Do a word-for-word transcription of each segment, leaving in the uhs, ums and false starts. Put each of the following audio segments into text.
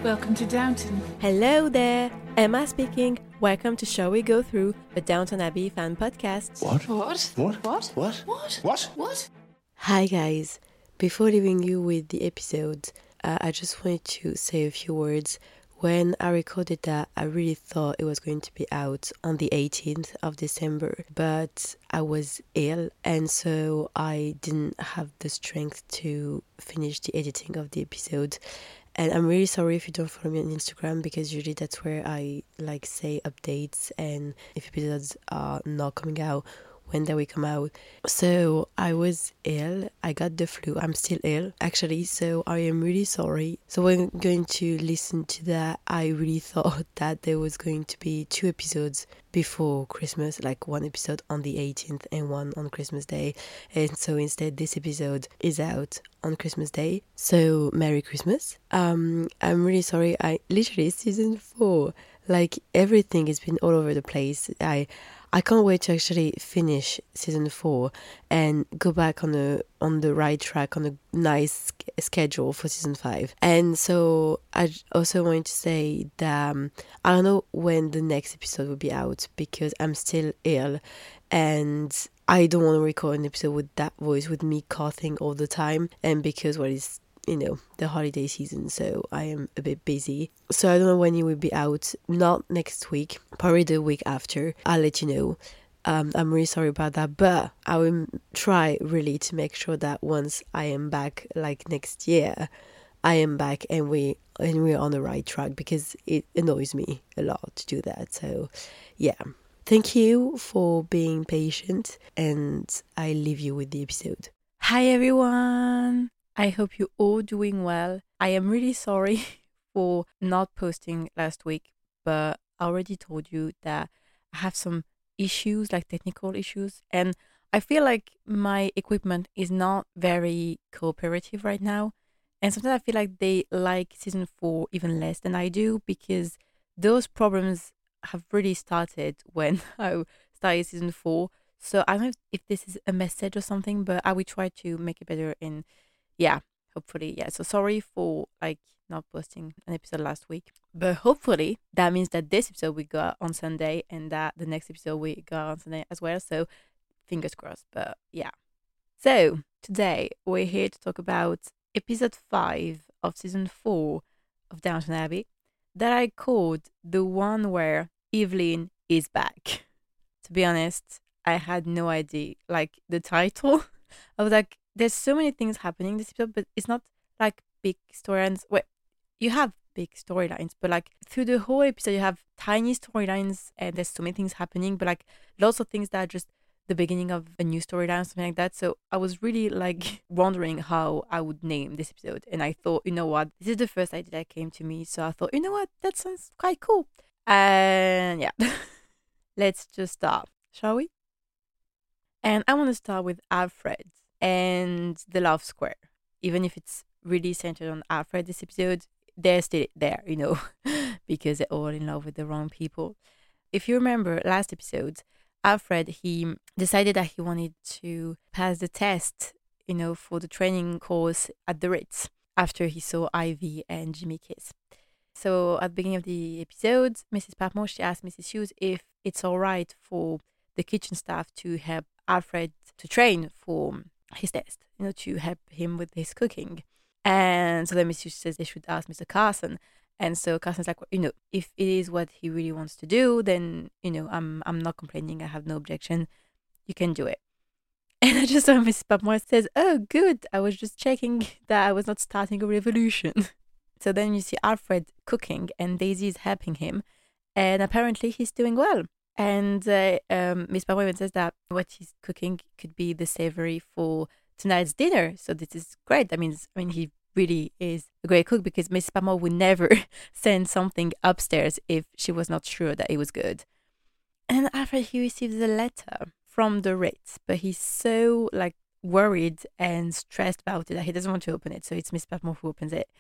Welcome to Downton. Hello there, Emma speaking. Welcome to Shall We Go Through, a Downton Abbey fan podcast. What? What? What? What? What? What? What? What? Hi guys, before leaving you with the episode, uh, I just wanted to say a few words. When I recorded that, I really thought it was going to be out on the eighteenth of December, but I was ill and so I didn't have the strength to finish the editing of the episode. And I'm really sorry if you don't follow me on Instagram, because usually that's where I like say updates and if episodes are not coming out, when they will come out. So I was ill. I got the flu. I'm still ill actually, so I am really sorry. So when going to listen to that, I really thought that there was going to be two episodes before Christmas, like one episode on the eighteenth and one on Christmas Day. And so instead this episode is out on Christmas Day. So Merry Christmas. Um, I'm really sorry. I literally season four, like everything has been all over the place. I I can't wait to actually finish season four and go back on the on the right track, on a nice schedule for season five. And so I also want to say that um, I don't know when the next episode will be out because I'm still ill and I don't want to record an episode with that voice, with me coughing all the time, and because what is you know, the holiday season, so I am a bit busy. So I don't know when it will be out. Not next week, probably the week after. I'll let you know. Um, I'm really sorry about that, but I will try really to make sure that once I am back, like next year, I am back and we and we're on the right track, because it annoys me a lot to do that. So, yeah. Thank you for being patient, and I leave you with the episode. Hi everyone. I hope you're all doing well. I am really sorry for not posting last week, but I already told you that I have some issues, like technical issues, and I feel like my equipment is not very cooperative right now. And sometimes I feel like they like season four even less than I do, because those problems have really started when I started season four. So I don't know if, if this is a message or something, but I will try to make it better in yeah, hopefully, yeah. So sorry for like not posting an episode last week, but hopefully that means that this episode we got on Sunday and that the next episode we got on Sunday as well. So fingers crossed. But yeah. So today we're here to talk about episode five of season four of Downton Abbey, that I called the one where Evelyn is back. To be honest, I had no idea. Like the title, I was like, there's so many things happening this episode, but it's not like big storylines. Well, you have big storylines, but like through the whole episode, you have tiny storylines and there's so many things happening, but like lots of things that are just the beginning of a new storyline, something like that. So I was really like wondering how I would name this episode. And I thought, you know what, this is the first idea that came to me. So I thought, you know what, that sounds quite cool. And yeah, let's just start, shall we? And I want to start with Alfred and the love square. Even if it's really centered on Alfred this episode, they're still there, you know, because they're all in love with the wrong people. If you remember last episode, Alfred, he decided that he wanted to pass the test, you know, for the training course at the Ritz after he saw Ivy and Jimmy kiss. So at the beginning of the episode, Missus Patmore, she asked Missus Hughes if it's all right for the kitchen staff to help Alfred to train for his test, you know, to help him with his cooking. And so then Missus says they should ask Mister Carson. And so Carson's like, well, you know, if it is what he really wants to do, then, you know, I'm I'm not complaining. I have no objection. You can do it. And I just saw Missus Patmore says, oh, good. I was just checking that I was not starting a revolution. So then you see Alfred cooking and Daisy is helping him. And apparently he's doing well. And uh, um, Miss Patmore even says that what he's cooking could be the savory for tonight's dinner. So this is great. I mean, I mean, he really is a great cook, because Miss Patmore would never send something upstairs if she was not sure that it was good. And after he receives a letter from the Ritz, but he's so like worried and stressed about it that he doesn't want to open it. So it's Miss Patmore who opens it,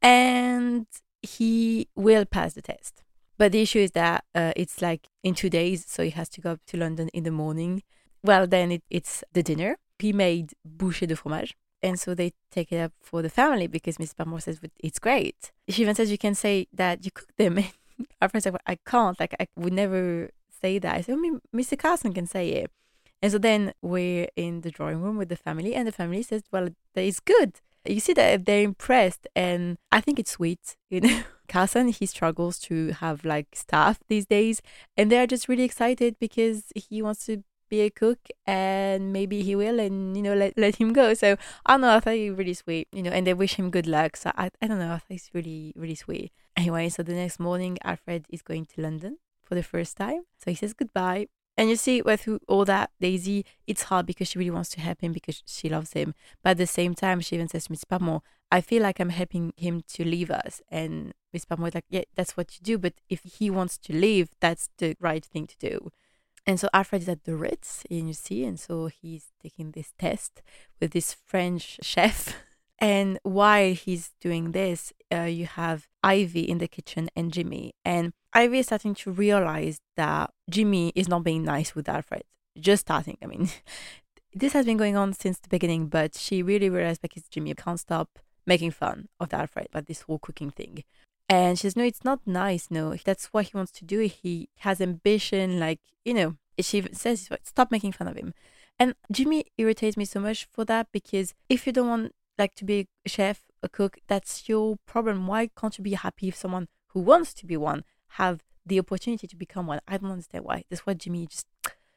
and he will pass the test. But the issue is that uh, it's like in two days, so he has to go up to London in the morning. Well, then it, it's the dinner. He made bouchée de fromage, And so they take it up for the family because Missus Barmore says it's great. She even says you can say that you cook them. And our friend's like, well, I can't. Like, I would never say that. I said, I mean, Mister Carson can say it. And so then we're in the drawing room with the family, and the family says, well, that is good. You see that they're impressed, and I think it's sweet, you know. Carson, he struggles to have like staff these days, and they're just really excited because he wants to be a cook, and maybe he will, and you know, let, let him go. So I don't know, I thought it was really sweet, you know, and they wish him good luck. So I, I don't know, I think it's really, really sweet. Anyway, so the next morning, Alfred is going to London for the first time. So he says goodbye. And you see, well, through all that, Daisy, it's hard because she really wants to help him because she loves him. But at the same time, she even says to Miss Barmore, I feel like I'm helping him to leave us. And Miss Barmore is like, yeah, that's what you do. But if he wants to leave, that's the right thing to do. And so Alfred is at the Ritz, and you see, and so he's taking this test with this French chef. And while he's doing this, uh, you have Ivy in the kitchen and Jimmy. And Ivy is starting to realize that Jimmy is not being nice with Alfred. Just starting. I mean, this has been going on since the beginning, but she really realized because Jimmy can't stop making fun of Alfred about this whole cooking thing. And she says, no, it's not nice. No, that's what he wants to do. He has ambition. Like, you know, she says, stop making fun of him. And Jimmy irritates me so much for that because if you don't want like to be a chef, a cook, that's your problem. Why can't you be happy if someone who wants to be one have the opportunity to become one? I don't understand why. That's why Jimmy just,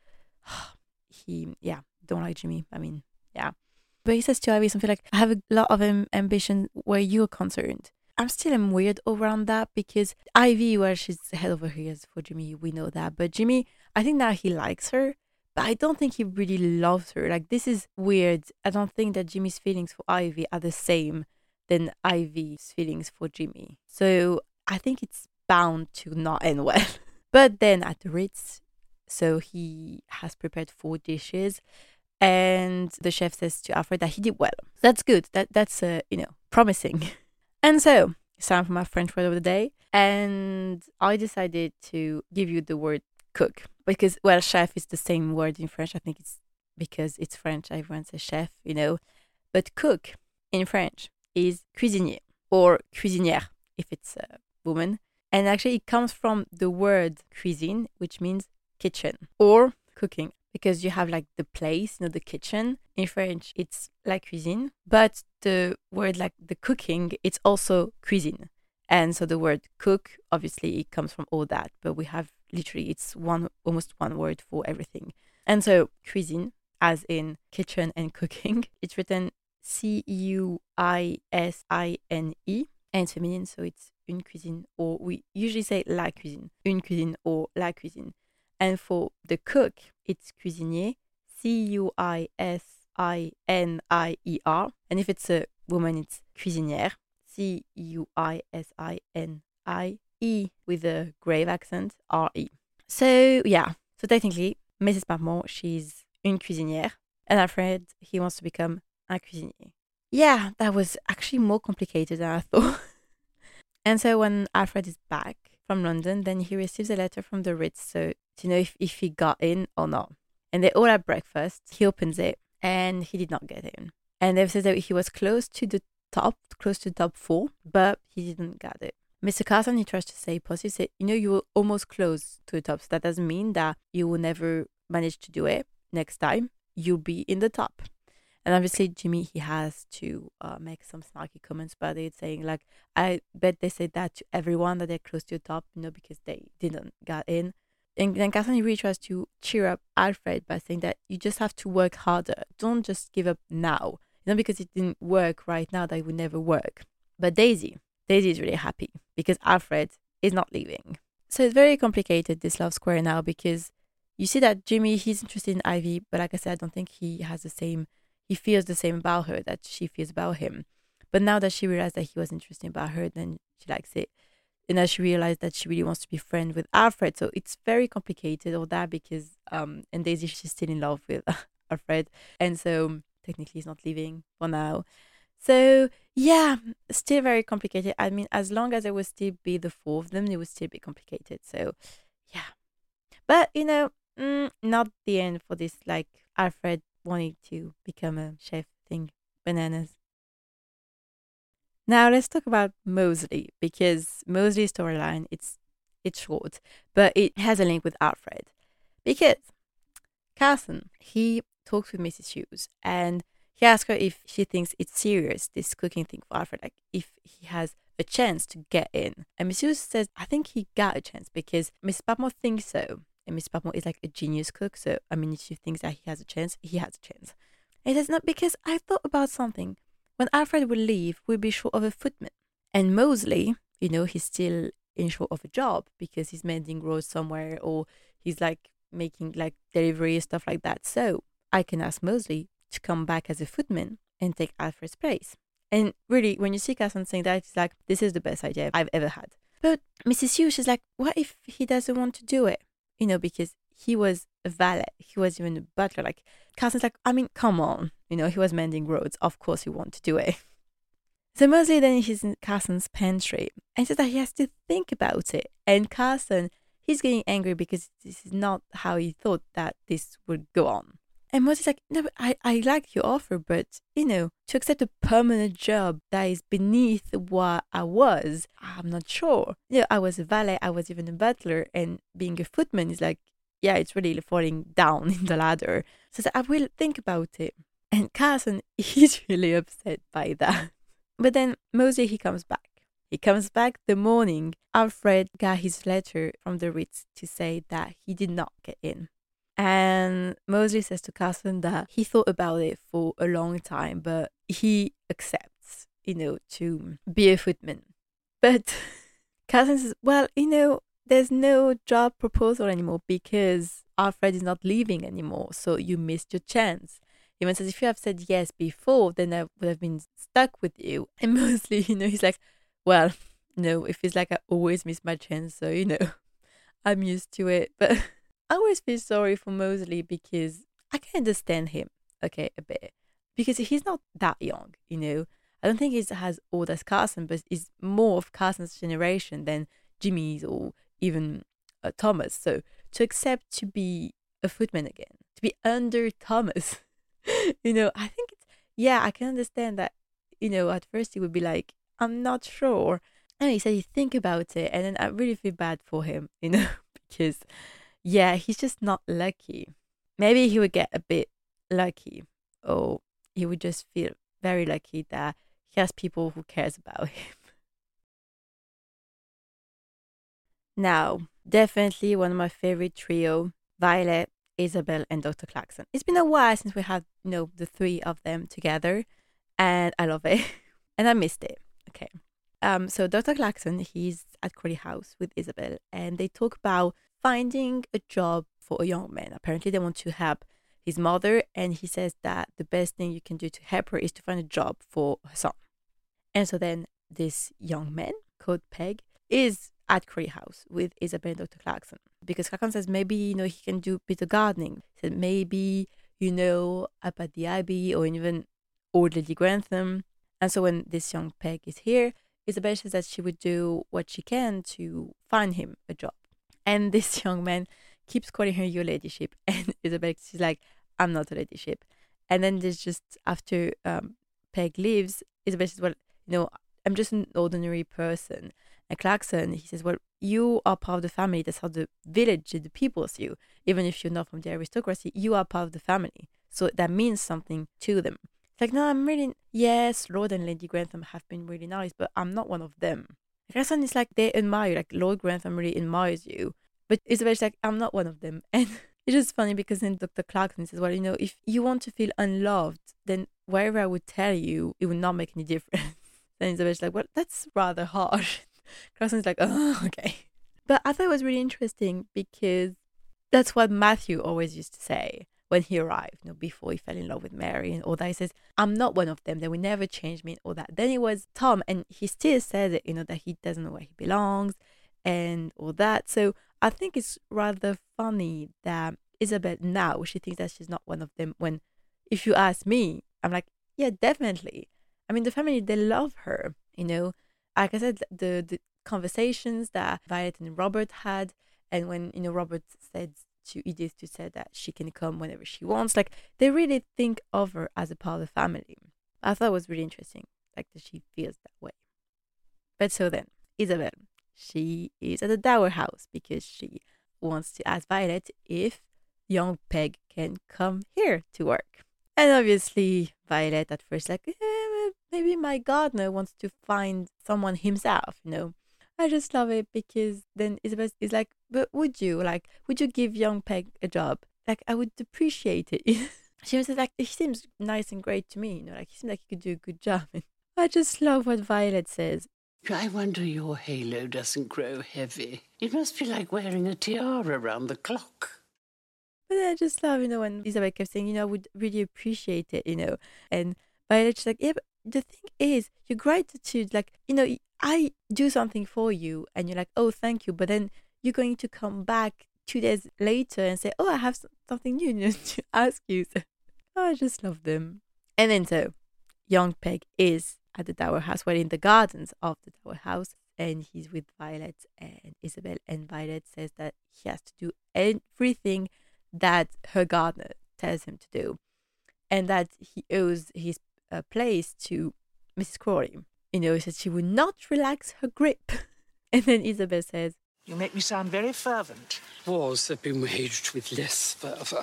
he, yeah, don't like Jimmy. I mean, yeah. But he says to Ivy something like, I have a lot of um, ambition where you're concerned. I'm still am weird around that because Ivy, well, she's head over heels for Jimmy. We know that. But Jimmy, I think that he likes her. But I don't think he really loves her. Like, this is weird. I don't think that Jimmy's feelings for Ivy are the same than Ivy's feelings for Jimmy. So I think it's bound to not end well. But then at the Ritz, so he has prepared four dishes, and the chef says to Alfred that he did well. That's good. That That's, uh, you know, promising. And so it's time for my French word of the day. And I decided to give you the word cook because, well, chef is the same word in French. I think it's because it's French. Everyone says chef, you know. But cook in French is cuisinier or cuisinière if it's a woman. And actually it comes from the word cuisine, which means kitchen or cooking, because you have like the place, you know, the kitchen. In French, it's la cuisine, but the word like the cooking, it's also cuisine. And so the word cook, obviously, it comes from all that, but we have literally, it's one almost one word for everything. And so cuisine, as in kitchen and cooking, it's written C U I S I N E, and it's feminine, so it's une cuisine, or we usually say la cuisine, une cuisine or la cuisine. And for the cook, it's cuisinier, C U I S I N I E R. And if it's a woman, it's cuisinière, C U I S I N I E with a grave accent, R E. So, yeah. So technically, Missus Barmore, she's une cuisinière. And Alfred, he wants to become un cuisinier. Yeah, that was actually more complicated than I thought. And so when Alfred is back from London, then he receives a letter from the Ritz so to know if, if he got in or not. And they all had breakfast. He opens it and he did not get in. And they said that he was close to the top, close to the top four, but he didn't get it. Mister Carson, he tries to say positive, say, you know, you were almost close to the top. So that doesn't mean that you will never manage to do it next time. You'll be in the top. And obviously, Jimmy, he has to uh, make some snarky comments about it, saying like, I bet they say that to everyone that they're close to the top, you know, because they didn't get in. And then Carson really tries to cheer up Alfred by saying that you just have to work harder. Don't just give up now. You know, because it didn't work right now, that it would never work. But Daisy, Daisy is really happy because Alfred is not leaving. So it's very complicated, this love square now, because you see that Jimmy, he's interested in Ivy, but like I said, I don't think he has the same, he feels the same about her that she feels about him. But now that she realized that he was interested about her, then she likes it. And now she realized that she really wants to be friends with Alfred. So it's very complicated, all that, because, um, and Daisy, she's still in love with Alfred. And so technically he's not leaving for now. So yeah, still very complicated. I mean, as long as there would still be the four of them, it would still be complicated. So yeah. But, you know, mm, not the end for this, like, Alfred wanting to become a chef thing. Bananas. Now let's talk about Mosley, because Mosley's storyline, it's it's short, but it has a link with Alfred. Because Carson, he talks with Missus Hughes and he asks her if she thinks it's serious, this cooking thing for Alfred, like if he has a chance to get in. And Missus Hughes says, I think he got a chance because Miss Patmore thinks so. And Miss Patmore is like a genius cook. So, I mean, if she thinks that he has a chance, he has a chance. And he says, no, because I thought about something. When Alfred will leave, we'll be short of a footman. And Mosley, you know, he's still in short of a job because he's mending roads somewhere or he's like making like delivery stuff like that. So I can ask Mosley to come back as a footman and take Alfred's place. And really, when you see Carson saying that, it's like, this is the best idea I've ever had. But Missus Hughes is like, what if he doesn't want to do it? You know, because he was a valet. He was even a butler. Like, Carson's like, I mean, come on. You know, he was mending roads. Of course he wanted to do it. So Mosley then he's in Carson's pantry and says that he has to think about it. And Carson, he's getting angry because this is not how he thought that this would go on. And Mosley's like, no, but I, I like your offer, but, you know, to accept a permanent job that is beneath what I was, I'm not sure. You know, I was a valet, I was even a butler, and being a footman is like, yeah, it's really falling down in the ladder. So I will think about it. And Carson, he's really upset by that. But then Mosley, he comes back. He comes back the morning Alfred got his letter from the Ritz to say that he did not get in. And Mosley says to Carson that he thought about it for a long time, but he accepts, you know, to be a footman. But Carson says, well, you know, there's no job proposal anymore because Alfred is not leaving anymore, so you missed your chance. He even says, if you have said yes before, then I would have been stuck with you. And Mosley, you know, he's like, well, no, if it's like I always miss my chance, so, you know, I'm used to it. But I always feel sorry for Mosley because I can understand him, okay, a bit. Because he's not that young, you know. I don't think he's as old as Carson, but he's more of Carson's generation than Jimmy's or even uh, Thomas. So to accept to be a footman again, to be under Thomas, you know, I think it's, yeah, I can understand that, you know, at first he would be like, I'm not sure. And he said, you think about it. And then I really feel bad for him, you know, because, yeah, he's just not lucky. Maybe he would get a bit lucky, or he would just feel very lucky that he has people who cares about him. Now, definitely one of my favorite trio, Violet, Isabel, and Doctor Clarkson. It's been a while since we had, you know, the three of them together, and I love it. And I missed it. Okay. Um, so Doctor Clarkson, he's at Crawley House with Isabel, and they talk about finding a job for a young man. Apparently, they want to help his mother, and he says that the best thing you can do to help her is to find a job for her son. And so then this young man called Peg is at Crawley House with Isabel and Doctor Clarkson, because Clarkson says maybe, you know, he can do a bit of gardening. He said maybe, you know, up at the Abbey or even Old Lady Grantham. And so when this young Peg is here, Isabel says that she would do what she can to find him a job. And this young man keeps calling her your ladyship. And Isabel, she's like, I'm not a ladyship. And then there's just, after um, Peg leaves, Isabel says, well, you know, I'm just an ordinary person. And Clarkson, he says, well, you are part of the family. That's how the village, the people see you. Even if you're not from the aristocracy, you are part of the family. So that means something to them. It's like, no, I'm really, yes, Lord and Lady Grantham have been really nice, but I'm not one of them. Clarkson is like, they admire you, like Lord Grantham really admires you. But Isabel's like, I'm not one of them. And it's just funny because then Doctor Clarkson says, well, you know, if you want to feel unloved, then wherever I would tell you, it would not make any difference. Then Isabel's like, well, that's rather harsh. Clarkson's like, oh, okay. But I thought it was really interesting because that's what Matthew always used to say when he arrived, you know, before he fell in love with Mary and all that. He says, I'm not one of them. They will never change me and all that. Then it was Tom, and he still says it, you know, that he doesn't know where he belongs and all that. So I think it's rather funny that Isabel now, she thinks that she's not one of them, when if you ask me, I'm like, yeah, definitely. I mean, the family, they love her, you know. Like I said, the, the conversations that Violet and Robert had, and when, you know, Robert said to Edith to say that she can come whenever she wants, like, they really think of her as a part of the family. I thought it was really interesting, like that she feels that way. But so then, Isabel, she is at the Dower House because she wants to ask Violet if young Peg can come here to work. And obviously, Violet at first like, eh, maybe my gardener wants to find someone himself, you know. I just love it because then Isabel is like, but would you like, would you give young Peg a job? Like, I would appreciate it. She was like, he seems nice and great to me, you know, like he seems like he could do a good job. And I just love what Violet says. I wonder your halo doesn't grow heavy. It must be like wearing a tiara around the clock. But I just love, you know, when Isabel kept saying, you know, I would really appreciate it, you know. And Violet's like, yeah, but the thing is, your gratitude, like, you know, I do something for you and you're like, oh, thank you. But then you're going to come back two days later and say, oh, I have something new, you know, to ask you. So oh, I just love them. And then so young Peg is at the Dower House, well, in the gardens of the Dower House, and he's with Violet and Isabel, and Violet says that he has to do everything that her gardener tells him to do, and that he owes his uh, place to Missus Crawley. You know, he says she would not relax her grip. And then Isabel says, you make me sound very fervent. Wars have been waged with less fervour.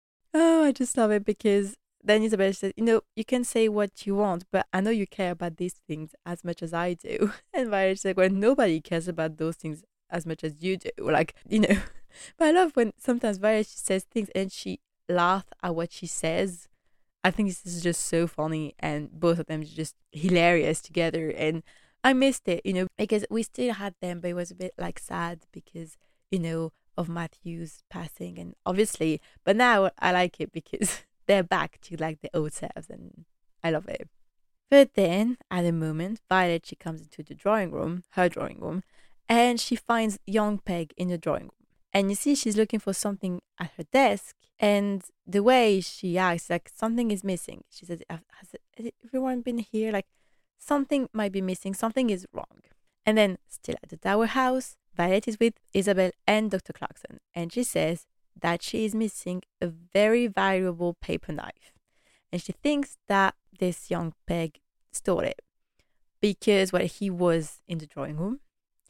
Oh, I just love it because then Isabel says, you know, you can say what you want, but I know you care about these things as much as I do. And Violet's like, well, nobody cares about those things as much as you do. Like, you know, but I love when sometimes Violet says things and she laughs at what she says. I think this is just so funny, and both of them are just hilarious together. And I missed it, you know, because we still had them, but it was a bit like sad because, you know, of Matthew's passing, and obviously, but now I like it because they're back to like the old selves, and I love it. But then at a moment, Violet, she comes into the drawing room, her drawing room, and she finds young Peg in the drawing room. And you see she's looking for something at her desk, and the way she acts, like something is missing. She says, has, has everyone been here? Like something might be missing, something is wrong. And then still at the Dower House, Violet is with Isabel and Doctor Clarkson, and she says that she is missing a very valuable paper knife. And she thinks that this young Peg stole it because, well, he was in the drawing room.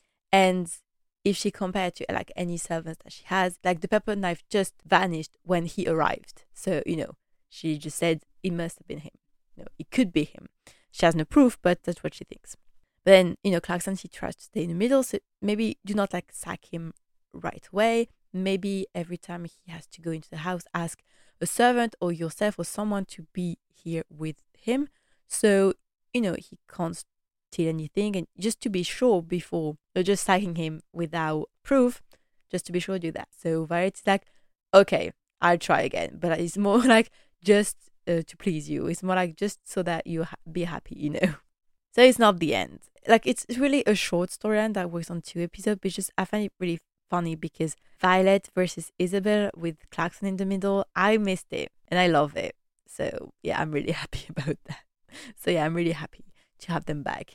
And if she compared to like any servants that she has, like the paper knife just vanished when he arrived. So, you know, she just said it must have been him. No, it could be him. She has no proof, but that's what she thinks. But then, you know, Clarkson, he tries to stay in the middle. So maybe do not like sack him right away. Maybe every time he has to go into the house, ask a servant or yourself or someone to be here with him. So, you know, he can't steal anything. And just to be sure before, or just sacking him without proof, just to be sure, do that. So Violet's like, okay, I'll try again. But it's more like just uh, to please you. It's more like just so that you ha- be happy, you know. So it's not the end. Like, it's really a short storyline that works on two episodes, but just I find it really funny because Violet versus Isabel with Clarkson in the middle, I missed it and I love it. So yeah, I'm really happy about that. So yeah, I'm really happy to have them back.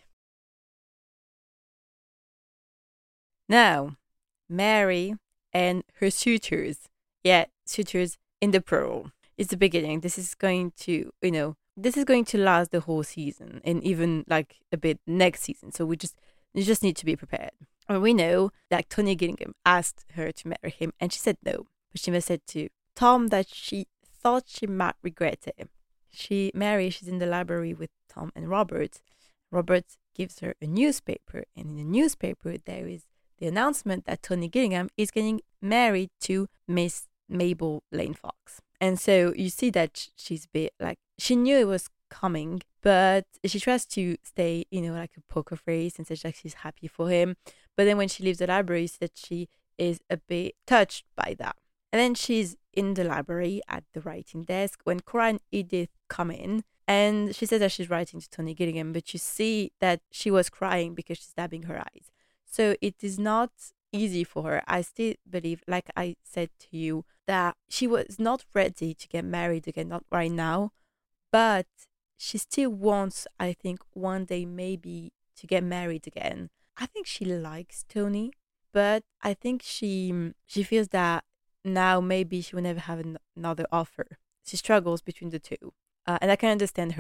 Now, Mary and her suitors. Yeah, suitors in the plural. It's the beginning. This is going to, you know, this is going to last the whole season and even like a bit next season. So we just, you just need to be prepared. And we know that Tony Gillingham asked her to marry him and she said no. But she said to Tom that she thought she might regret it. She, Mary, she's in the library with Tom and Robert. Robert gives her a newspaper, and in the newspaper there is the announcement that Tony Gillingham is getting married to Miss Mabel Lane Fox. And so you see that she's a bit like, she knew it was coming, but she tries to stay, you know, like a poker face and says like she's happy for him. But then when she leaves the library, she said she is a bit touched by that. And then she's in the library at the writing desk when Cora and Edith come in, and she says that she's writing to Tony Gillingham, but you see that she was crying because she's dabbing her eyes. So it is not easy for her. I still believe, like I said to you, that she was not ready to get married again, not right now, but she still wants, I think, one day maybe to get married again. I think she likes Tony, but I think she she feels that now maybe she will never have an- another offer. She struggles between the two. Uh, and I can understand her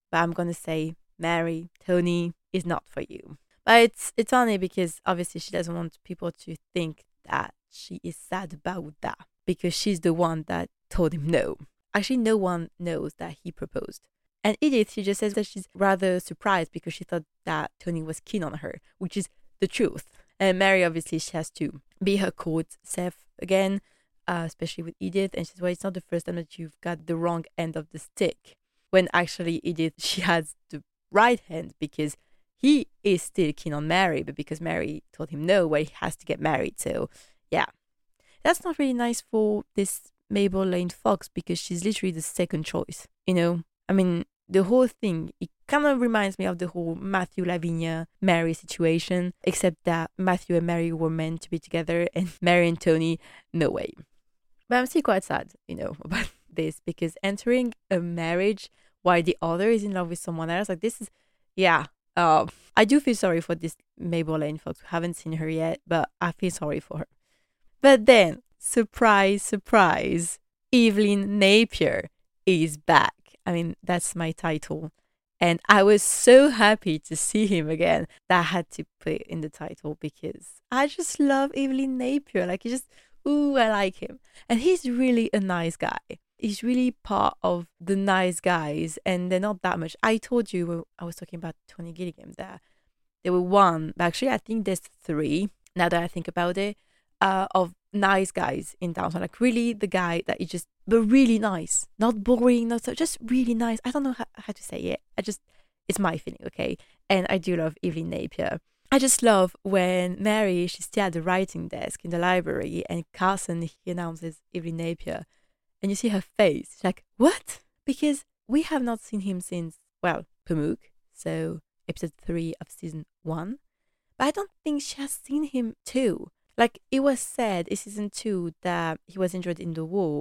but I'm going to say, Mary, Tony is not for you. But it's, it's only because obviously she doesn't want people to think that she is sad about that, because she's the one that told him no. Actually, no one knows that he proposed. And Edith, she just says that she's rather surprised because she thought that Tony was keen on her, which is the truth. And Mary, obviously, she has to be her court self again, uh, especially with Edith. And she says, well, it's not the first time that you've got the wrong end of the stick. When actually Edith, she has the right hand, because he is still keen on Mary, but because Mary told him no, well, he has to get married. So, yeah. That's not really nice for this Mabel Lane Fox, because she's literally the second choice, you know? I mean, the whole thing, it kind of reminds me of the whole Matthew, Lavinia, Mary situation, except that Matthew and Mary were meant to be together, and Mary and Tony, no way. But I'm still quite sad, you know, about this, because entering a marriage while the other is in love with someone else, like this is, yeah. Uh, I do feel sorry for this Mabel Lane Fox. We haven't seen her yet, but I feel sorry for her. But then, surprise, surprise, Evelyn Napier is back. I mean, that's my title. And I was so happy to see him again that I had to put it in the title, because I just love Evelyn Napier. Like, he just, ooh, I like him. And he's really a nice guy. He's really part of the nice guys, and they're not that much. I told you when I was talking about Tony Gillingham that there were one, but actually I think there's three, now that I think about it, uh, of nice guys in Downton. Like, really the guy that is just, but really nice, not boring, not so, just really nice. I don't know how, how to say it. I just, it's my feeling, okay? And I do love Evelyn Napier. I just love when Mary, she's still at the writing desk in the library, and Carson, he announces Evelyn Napier. And you see her face. She's like, what? Because we have not seen him since, well, Pamuk. So episode three of season one. But I don't think she has seen him too. Like, it was said in season two that he was injured in the war.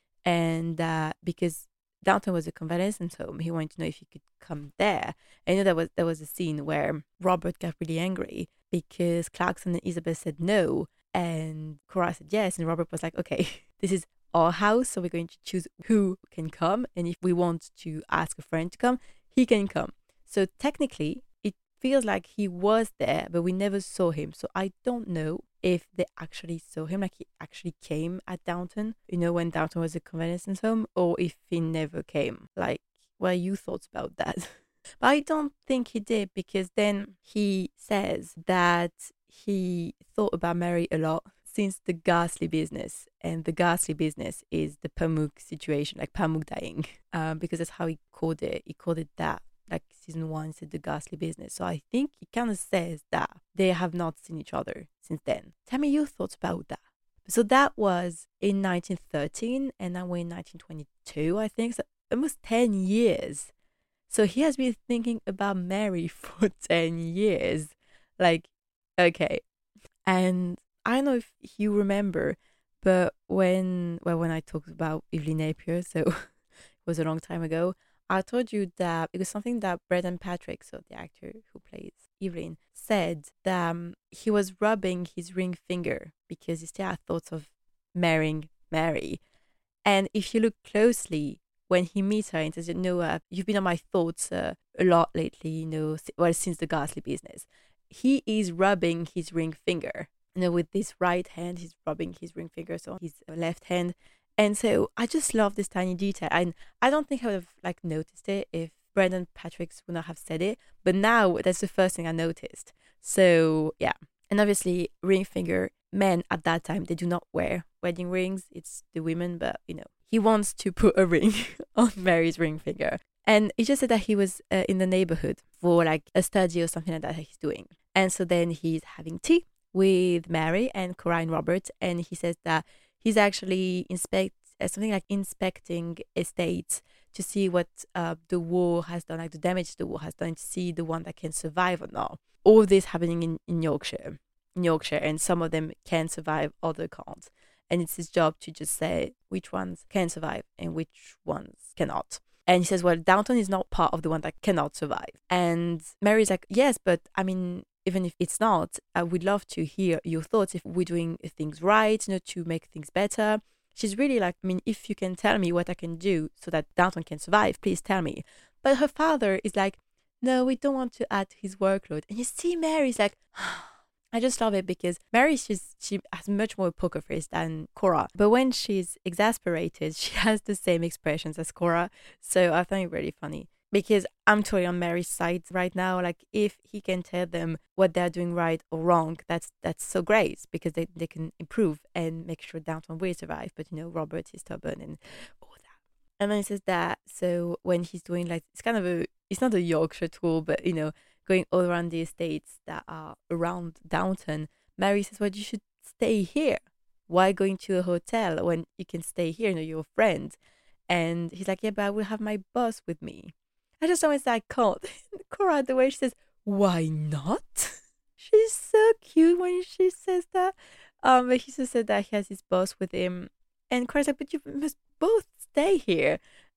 And that because Downton was a convalescent home, he wanted to know if he could come there. And you know, there was, there was a scene where Robert got really angry because Clarkson and Isabel said no. And Cora said yes. And Robert was like, okay, this is our house, so we're going to choose who can come, and if we want to ask a friend to come, he can come. So technically it feels like he was there, but we never saw him. So I don't know if they actually saw him, like he actually came at Downton, you know, when Downton was a convalescent home, or if he never came. Like, what are your thoughts about that? But I don't think he did, because then he says that he thought about Mary a lot since the ghastly business, and the ghastly business is the Pamuk situation, like Pamuk dying, um, because that's how he called it. He called it that, like season one said the ghastly business. So I think he kind of says that they have not seen each other since then. Tell me your thoughts about that. So that was in nineteen thirteen, and now we're in nineteen twenty-two, I think, so almost ten years. So he has been thinking about Mary for ten years. Like, okay. And I don't know if you remember, but when well when I talked about Evelyn Napier, so it was a long time ago, I told you that it was something that Brendan Patrick, so the actor who plays Evelyn, said that um, he was rubbing his ring finger because he still had thoughts of marrying Mary. And if you look closely, when he meets her and says, you know, uh, you've been on my thoughts uh, a lot lately, you know, well, since the ghastly business, he is rubbing his ring finger. You know, with this right hand, he's rubbing his ring finger on his left hand. And so I just love this tiny detail. And I don't think I would have like noticed it if Brendan Patrick would not have said it. But now that's the first thing I noticed. So yeah. And obviously, ring finger, men at that time, they do not wear wedding rings. It's the women, but you know, he wants to put a ring on Mary's ring finger. And he just said that he was uh, in the neighborhood for like a study or something like that he's doing. And so then he's having tea with Mary and Cora and Robert, and he says that he's actually inspect uh, something like inspecting estates to see what uh, the war has done, like the damage the war has done, to see the one that can survive or not. All this happening in, in Yorkshire, in Yorkshire, and some of them can survive, other can't. And it's his job to just say which ones can survive and which ones cannot. And he says, well, Downton is not part of the one that cannot survive. And Mary's like, yes, but I mean, even if it's not, I would love to hear your thoughts if we're doing things right, you know, to make things better. She's really like, I mean, if you can tell me what I can do so that Downton can survive, please tell me. But her father is like, no, we don't want to add to his workload. And you see Mary's like, I just love it because Mary, she's, she has much more poker face than Cora. But when she's exasperated, she has the same expressions as Cora. So I find it really funny because I'm totally on Mary's side right now. Like, if he can tell them what they're doing right or wrong, that's that's so great because they, they can improve and make sure Downton will survive. But, you know, Robert is stubborn and all that. And then he says that, so when he's doing like, it's kind of a, it's not a Yorkshire tour, but, you know, going all around the estates that are around Downton, Mary says, well, you should stay here. Why going to a hotel when you can stay here? You know, you're a friend. And he's like, yeah, but I will have my boss with me. I just always say, I can't. Cora, the way she says, why not? She's so cute when she says that. Um, but he just said that he has his boss with him. And Cora's like, but you must both stay here.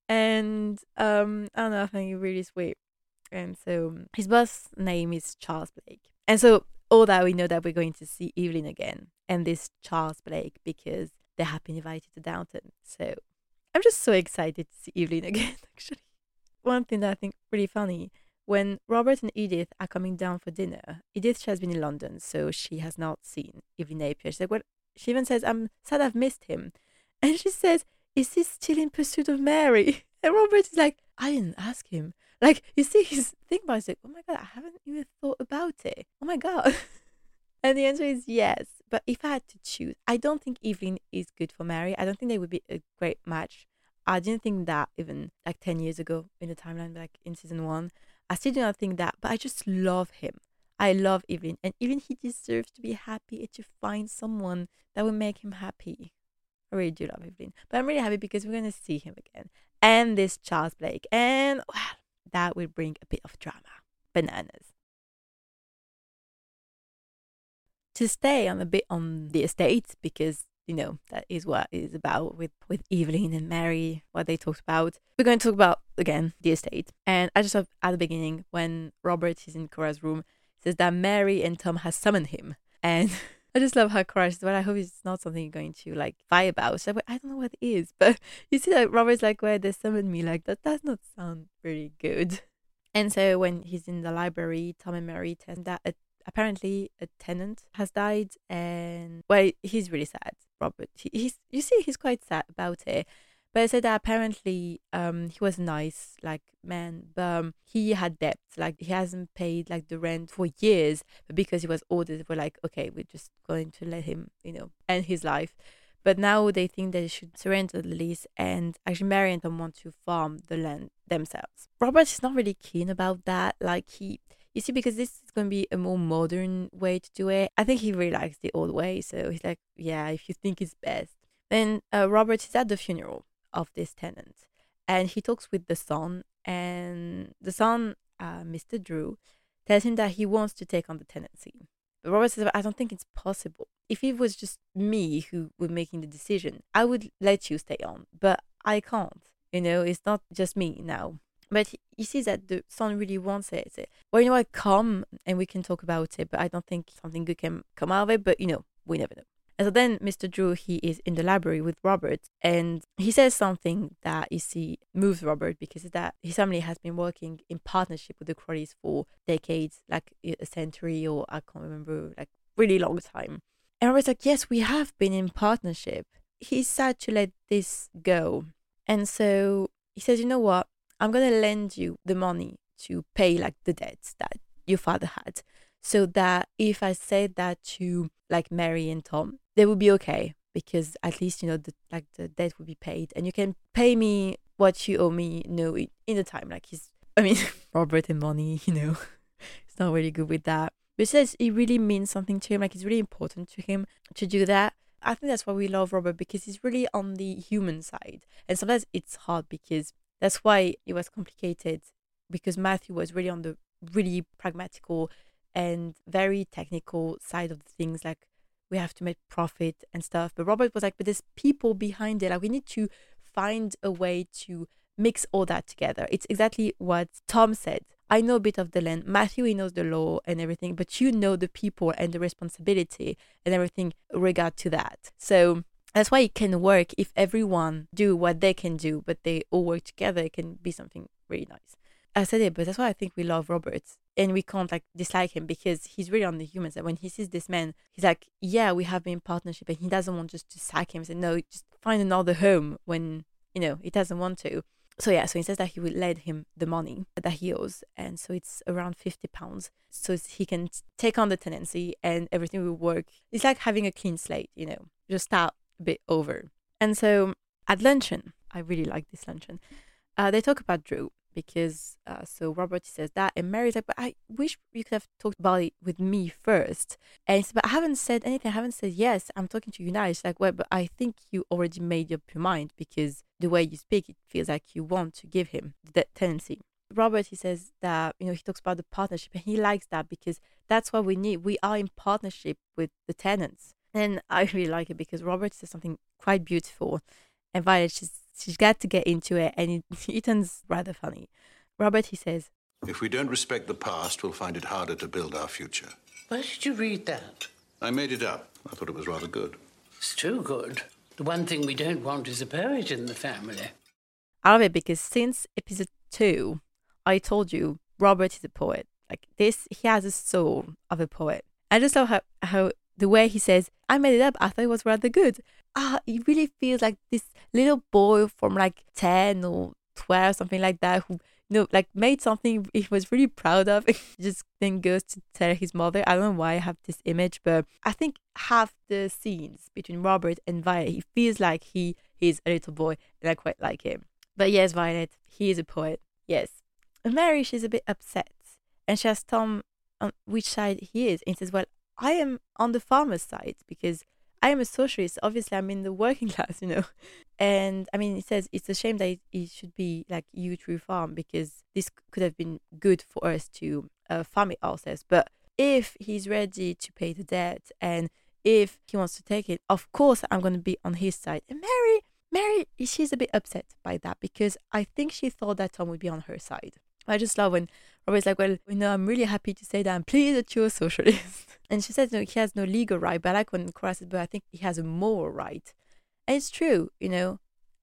And um, I don't know, I think it's really sweet. And so his boss name is Charles Blake. And so all that we know that we're going to see Evelyn again and this Charles Blake because they have been invited to Downton. So I'm just so excited to see Evelyn again, actually. One thing that I think really funny, when Robert and Edith are coming down for dinner, Edith, she has been in London, so she has not seen Evelyn Napier. She's like, well, she even says, I'm sad I've missed him. And she says, is he still in pursuit of Mary? And Robert is like, I didn't ask him. Like, you see his thing about it, like, oh my God, I haven't even thought about it. Oh my God. And the answer is yes. But if I had to choose, I don't think Evelyn is good for Mary. I don't think they would be a great match. I didn't think that even like ten years ago in the timeline, like in season one. I still do not think that, but I just love him. I love Evelyn. And even he deserves to be happy and to find someone that will make him happy. I really do love Evelyn. But I'm really happy because we're going to see him again. And this Charles Blake. And well, that will bring a bit of drama. Bananas. To stay on a bit on the estate, because, you know, that is what it is about with, with Evelyn and Mary, what they talked about. We're going to talk about, again, the estate. And I just love at the beginning, when Robert is in Cora's room, says that Mary and Tom has summoned him. And I just love how Cora says, well, I hope it's not something you're going to, like, fight about. So I don't know what it is. But you see that Robert's like, well, they summoned me. Like, that does not sound really good. And so when he's in the library, Tom and Mary tell him that a, apparently a tenant has died. And, well, he's really sad, Robert. He, he's, you see, he's quite sad about it. But I said that apparently um, he was nice, like, man, but um, he had debt. Like, he hasn't paid, like, the rent for years. But because he was older, they were like, okay, we're just going to let him, you know, end his life. But now they think they should surrender the lease. And actually, Mary and Tom want to farm the land themselves. Robert is not really keen about that. Like, he, you see, because this is going to be a more modern way to do it. I think he really likes the old way. So he's like, yeah, if you think it's best. Then uh, Robert is at the funeral of this tenant, and he talks with the son, and the son, uh, Mister Drew, tells him that he wants to take on the tenancy. But Robert says, I don't think it's possible. If it was just me who was making the decision, I would let you stay on, but I can't. You know, it's not just me now. But he, he sees that the son really wants it. Say, well, you know what, come and we can talk about it, but I don't think something good can come out of it, but, you know, we never know. And so then Mister Drew, he is in the library with Robert, and he says something that, you see, moves Robert, because it's that his family has been working in partnership with the Crawleys for decades, like a century, or I can't remember, like really long time. And Robert's like, yes, we have been in partnership. He's sad to let this go. And so he says, you know what, I'm going to lend you the money to pay, like, the debts that your father had, so that if I said that to, like, Mary and Tom, they would be okay, because at least, you know, the, like, the debt would be paid, and you can pay me what you owe me, you know, in, in the time. Like, he's, I mean, Robert and money, you know, he's not really good with that. But he says it really means something to him, like, it's really important to him to do that. I think that's why we love Robert, because he's really on the human side. And sometimes it's hard, because that's why it was complicated, because Matthew was really on the really pragmatical and very technical side of the things, like, we have to make profit and stuff. But Robert was like, but there's people behind it. Like, we need to find a way to mix all that together. It's exactly what Tom said. I know a bit of the land. Matthew, he knows the law and everything, but you know the people and the responsibility and everything regard to that. So that's why it can work if everyone do what they can do, but they all work together. It can be something really nice. I said it, but that's why I think we love Robert. And we can't like dislike him because he's really on the human side. When he sees this man, he's like, yeah, we have been in partnership, and he doesn't want just to sack him and say, no, just find another home when, you know, he doesn't want to. So yeah, so he says that he will lend him the money that he owes. And so it's around fifty pounds. So he can t- take on the tenancy and everything will work. It's like having a clean slate, you know, just start a bit over. And so at luncheon, I really like this luncheon, uh, they talk about Drew. Because uh, so Robert says that, and Mary's like, but I wish you could have talked about it with me first. And he said, but I haven't said anything. I haven't said yes. I'm talking to you now. It's like, well, but I think you already made up your mind because the way you speak, it feels like you want to give him that tenancy. Robert, he says that, you know, he talks about the partnership, and he likes that because that's what we need. We are in partnership with the tenants. And I really like it because Robert says something quite beautiful, and Violet, she's She's got to get into it, and it, it turns rather funny. Robert, he says, if we don't respect the past, we'll find it harder to build our future. Where did you read that? I made it up. I thought it was rather good. It's too good. The one thing we don't want is a poet in the family. I love it because since episode two, I told you Robert is a poet. Like this, he has a soul of a poet. I just love how, how the way he says, I made it up. I thought it was rather good. Ah, it really feels like this little boy from like ten or twelve, something like that, who, you know, like made something he was really proud of. Just then goes to tell his mother. I don't know why I have this image, but I think half the scenes between Robert and Violet, he feels like he is a little boy, and I quite like him. But yes, Violet, he is a poet. Yes. And Mary, she's a bit upset, and she asks Tom on which side he is, and he says, well, I am on the farmer's side because I am a socialist. Obviously, I'm in the working class, you know. And I mean, it says it's a shame that it, it should be like you true farm because this could have been good for us to uh, farm it ourselves. But if he's ready to pay the debt and if he wants to take it, of course, I'm going to be on his side. And Mary, Mary, she's a bit upset by that because I think she thought that Tom would be on her side. I just love when Robert's like, well, you know, I'm really happy to say that I'm pleased that you're a socialist. And she says, no, he has no legal right. But I like when Cora says, but I think he has a moral right. And it's true, you know.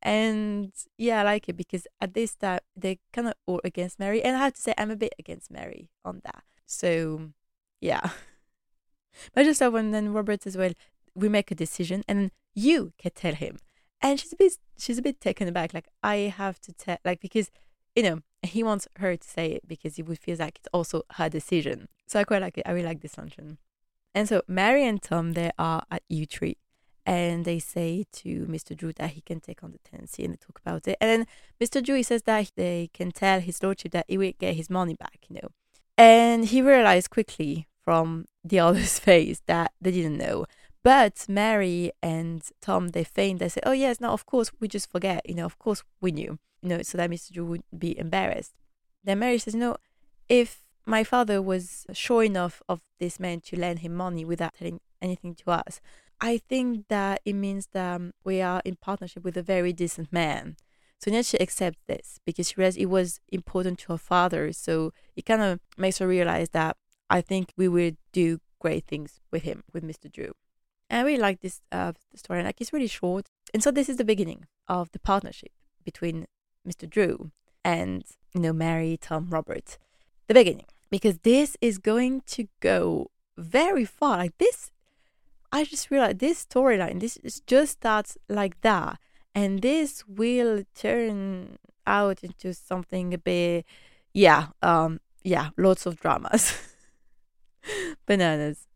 And yeah, I like it because at this time, they're kind of all against Mary. And I have to say, I'm a bit against Mary on that. So, yeah. But I just love when then Robert says, well, we make a decision and you can tell him. And she's a bit, she's a bit taken aback. Like, I have to tell, like, because, you know, he wants her to say it because he would feel like it's also her decision. So I quite like it. I really like this luncheon. And so Mary and Tom, they are at Yew Tree. And they say to Mister Drew that he can take on the tenancy and they talk about it. And then Mister Drew, he says that they can tell his lordship that he will get his money back, you know. And he realized quickly from the other's face that they didn't know. But Mary and Tom, they feign, they say, oh yes, no, of course, we just forget, you know, of course we knew. You know, so that Mister Drew would be embarrassed. Then Mary says, you know, if my father was sure enough of this man to lend him money without telling anything to us, I think that it means that um, we are in partnership with a very decent man. So then she accepts this because she realized it was important to her father. So it kind of makes her realize that I think we will do great things with him, with Mister Drew. And I really like this uh, story. Like, it's really short. And so this is the beginning of the partnership between Mister Drew and, you know, Mary, Tom, Robert. The beginning. Because this is going to go very far. Like this, I just realized this storyline, this is just starts like that. And this will turn out into something a bit, yeah, um, yeah, lots of dramas. Bananas.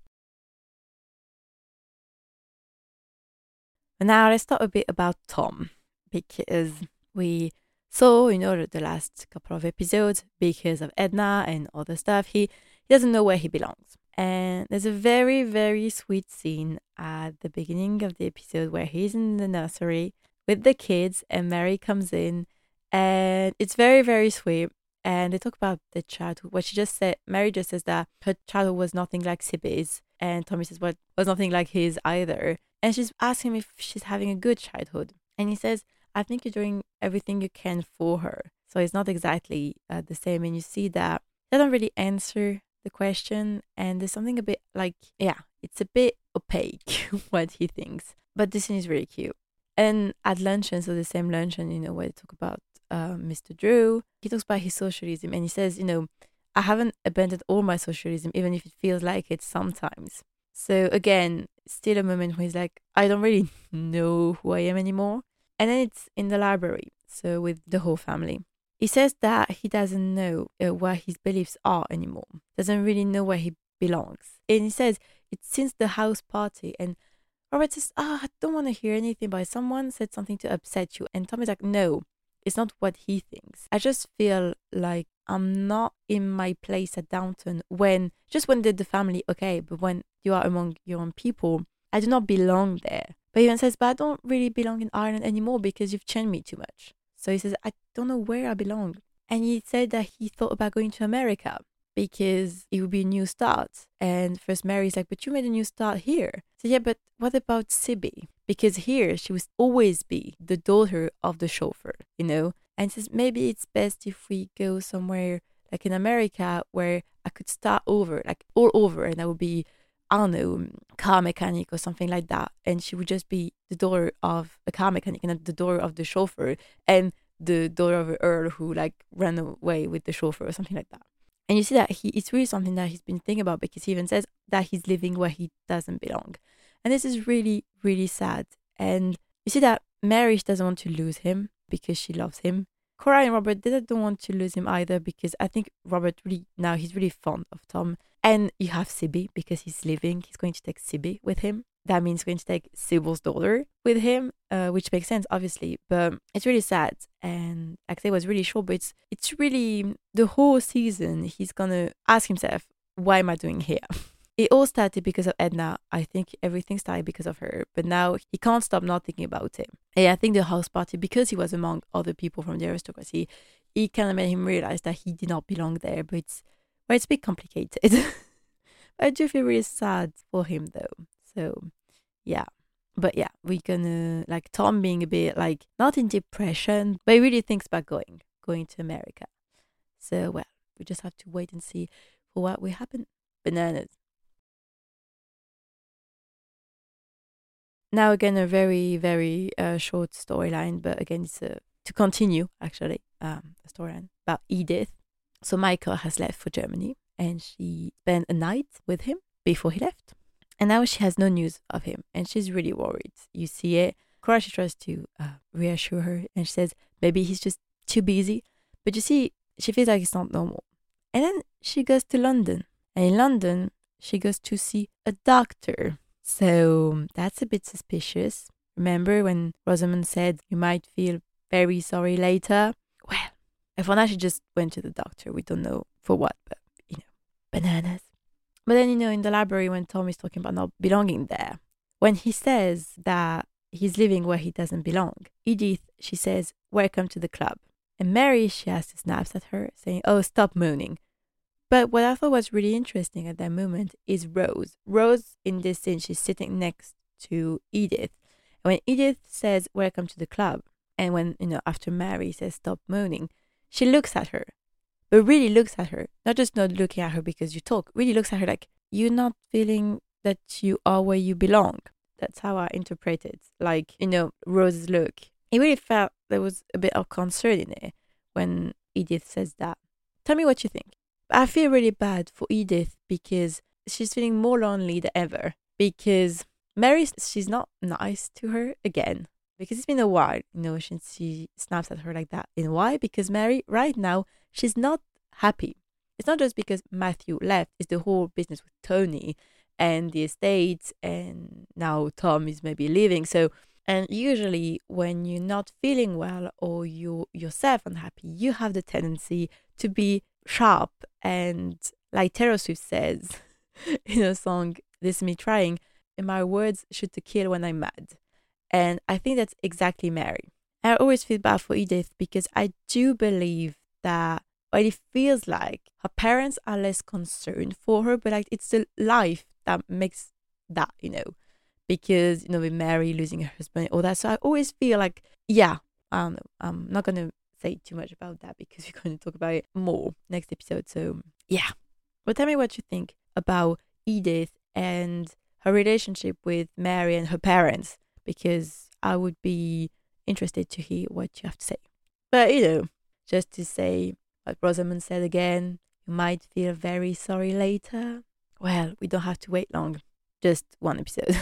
And now let's talk a bit about Tom. Because we saw, you know, the last couple of episodes, because of Edna and other stuff, he, he doesn't know where he belongs. And there's a very, very sweet scene at the beginning of the episode where he's in the nursery with the kids and Mary comes in and it's very, very sweet. And they talk about the childhood. What she just said, Mary just says that her childhood was nothing like Sibby's. And Tommy says, well, it was nothing like his either. And she's asking him if she's having a good childhood. And he says, I think you're doing everything you can for her. So it's not exactly uh, the same. And you see that they don't really answer the question. And there's something a bit like, yeah, it's a bit opaque what he thinks. But this scene is really cute. And at luncheon, so the same luncheon, you know, where they talk about uh, Mister Drew. He talks about his socialism and he says, you know, I haven't abandoned all my socialism, even if it feels like it sometimes. So again, still a moment where he's like, I don't really know who I am anymore. And then it's in the library, so with the whole family. He says that he doesn't know uh, what his beliefs are anymore, doesn't really know where he belongs. And he says it's since the house party. And Robert says, ah, oh, I don't want to hear anything, but someone said something to upset you. And Tommy's like, no, it's not what he thinks. I just feel like I'm not in my place at Downton when, just when the, the family, okay, but when you are among your own people, I do not belong there. But he even says, but I don't really belong in Ireland anymore because you've changed me too much. So he says, I don't know where I belong. And he said that he thought about going to America because it would be a new start. And first Mary's like, but you made a new start here. So yeah, but what about Sibby? Because here she would always be the daughter of the chauffeur, you know? And he says, maybe it's best if we go somewhere like in America where I could start over, like all over, and I would be, I don't know, car mechanic or something like that. And she would just be the daughter of a car mechanic and not the daughter of the chauffeur and the daughter of an earl who like ran away with the chauffeur or something like that. And you see that he it's really something that he's been thinking about because he even says that he's living where he doesn't belong. And this is really, really sad. And you see that Mary doesn't want to lose him because she loves him. Cora and Robert, they don't want to lose him either because I think Robert really, now he's really fond of Tom. And you have Sibby because he's leaving. He's going to take Sibby with him. That means he's going to take Sybil's daughter with him, uh, which makes sense, obviously. But it's really sad. And like I say, it was really short, but it's, it's really the whole season. He's going to ask himself, why am I doing here? It all started because of Edna. I think everything started because of her. But now he can't stop not thinking about him. And I think the house party, because he was among other people from the aristocracy, it kind of made him realize that he did not belong there. But it's, well, it's a bit complicated. I do feel really sad for him, though. So, yeah. But yeah, we're gonna, like, Tom being a bit, like, not in depression, but he really thinks about going, going to America. So, well, we just have to wait and see for what will happen. Bananas. Now, again, a very, very uh, short storyline, but again, it's uh, to continue, actually, um, a storyline about Edith. So Michael has left for Germany, and she spent a night with him before he left. And now she has no news of him, and she's really worried. You see it. Cora, she tries to uh, reassure her, and she says, maybe he's just too busy. But you see, she feels like it's not normal. And then she goes to London. And in London, she goes to see a doctor. So that's a bit suspicious. Remember when Rosamund said you might feel very sorry later? Well, and for now, she just went to the doctor. We don't know for what, but, you know, bananas. But then, you know, in the library, when Tom is talking about not belonging there, when he says that he's living where he doesn't belong, Edith, she says, welcome to the club. And Mary, she has to snaps at her, saying, oh, stop moaning. But what I thought was really interesting at that moment is Rose. Rose, in this scene, she's sitting next to Edith. And when Edith says, welcome to the club, and when, you know, after Mary says, stop moaning, she looks at her, but really looks at her, not just not looking at her because you talk, really looks at her like, you're not feeling that you are where you belong. That's how I interpret it. Like, you know, Rose's look. It really felt there was a bit of concern in it when Edith says that. Tell me what you think. I feel really bad for Edith because she's feeling more lonely than ever because Mary, she's not nice to her again. Because it's been a while, you know, since she snaps at her like that. And why? Because Mary, right now, she's not happy. It's not just because Matthew left. It's the whole business with Tony and the estate. And now Tom is maybe leaving. So, and usually when you're not feeling well or you're yourself unhappy, you have the tendency to be sharp. And like Taylor Swift says in a song, This Is Me Trying, my words shoot to kill when I'm mad. And I think that's exactly Mary. I always feel bad for Edith because I do believe that, well, it feels like her parents are less concerned for her, but like it's the life that makes that, you know, because, you know, with Mary losing her husband, all that. So I always feel like, yeah, I don't know. I'm not going to say too much about that because we're going to talk about it more next episode. So yeah, but tell me what you think about Edith and her relationship with Mary and her parents, because I would be interested to hear what you have to say. But, you know, just to say what Rosamund said again, you might feel very sorry later. Well, we don't have to wait long. Just one episode.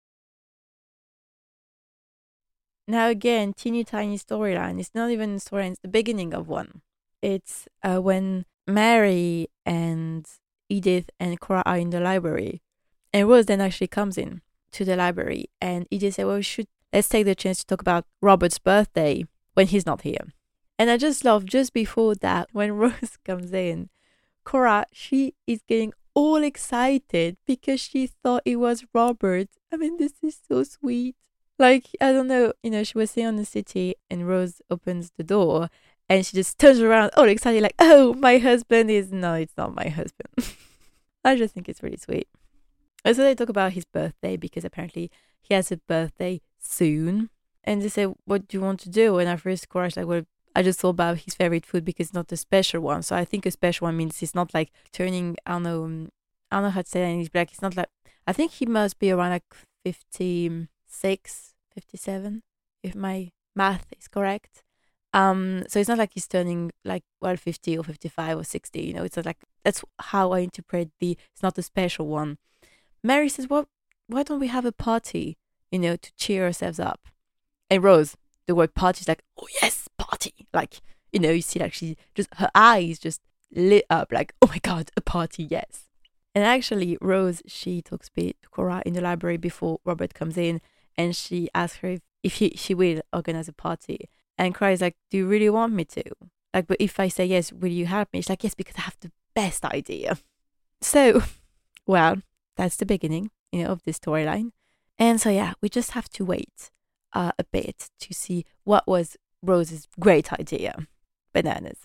Now again, teeny tiny storyline. It's not even a storyline, it's the beginning of one. It's uh, when Mary and Edith and Cora are in the library. And Rose then actually comes in to the library. And Edith said, well, we should, let's take the chance to talk about Robert's birthday when he's not here. And I just love, just before that, when Rose comes in, Cora, she is getting all excited because she thought it was Robert. I mean, this is so sweet. Like, I don't know, you know, she was sitting on the city and Rose opens the door and she just turns around all excited like, oh, my husband is, no, it's not my husband. I just think it's really sweet. And so they talk about his birthday because apparently he has a birthday soon. And they say, what do you want to do? And at first Cora's like, well, I just thought about his favorite food because it's not a special one. So I think a special one means it's not like turning, I don't know, um, I don't know how to say that in English, but like, it's not like, I think he must be around like fifty-six, fifty-seven, if my math is correct. Um, so it's not like he's turning like, well, fifty or fifty-five or sixty, you know, it's not like, that's how I interpret the, it's not a special one. Mary says, well, why don't we have a party, you know, to cheer ourselves up? And Rose, the word party is like, oh yes, party. Like, you know, you see like she just, her eyes just lit up like, oh my God, a party, yes. And actually, Rose, she talks a bit to Cora in the library before Robert comes in and she asks her if, if he, she will organize a party. And Cora is like, do you really want me to? Like, but if I say yes, will you help me? She's like, yes, because I have the best idea. So, well, that's the beginning, you know, of this storyline. And so, yeah, we just have to wait uh, a bit to see what was Rose's great idea. Bananas.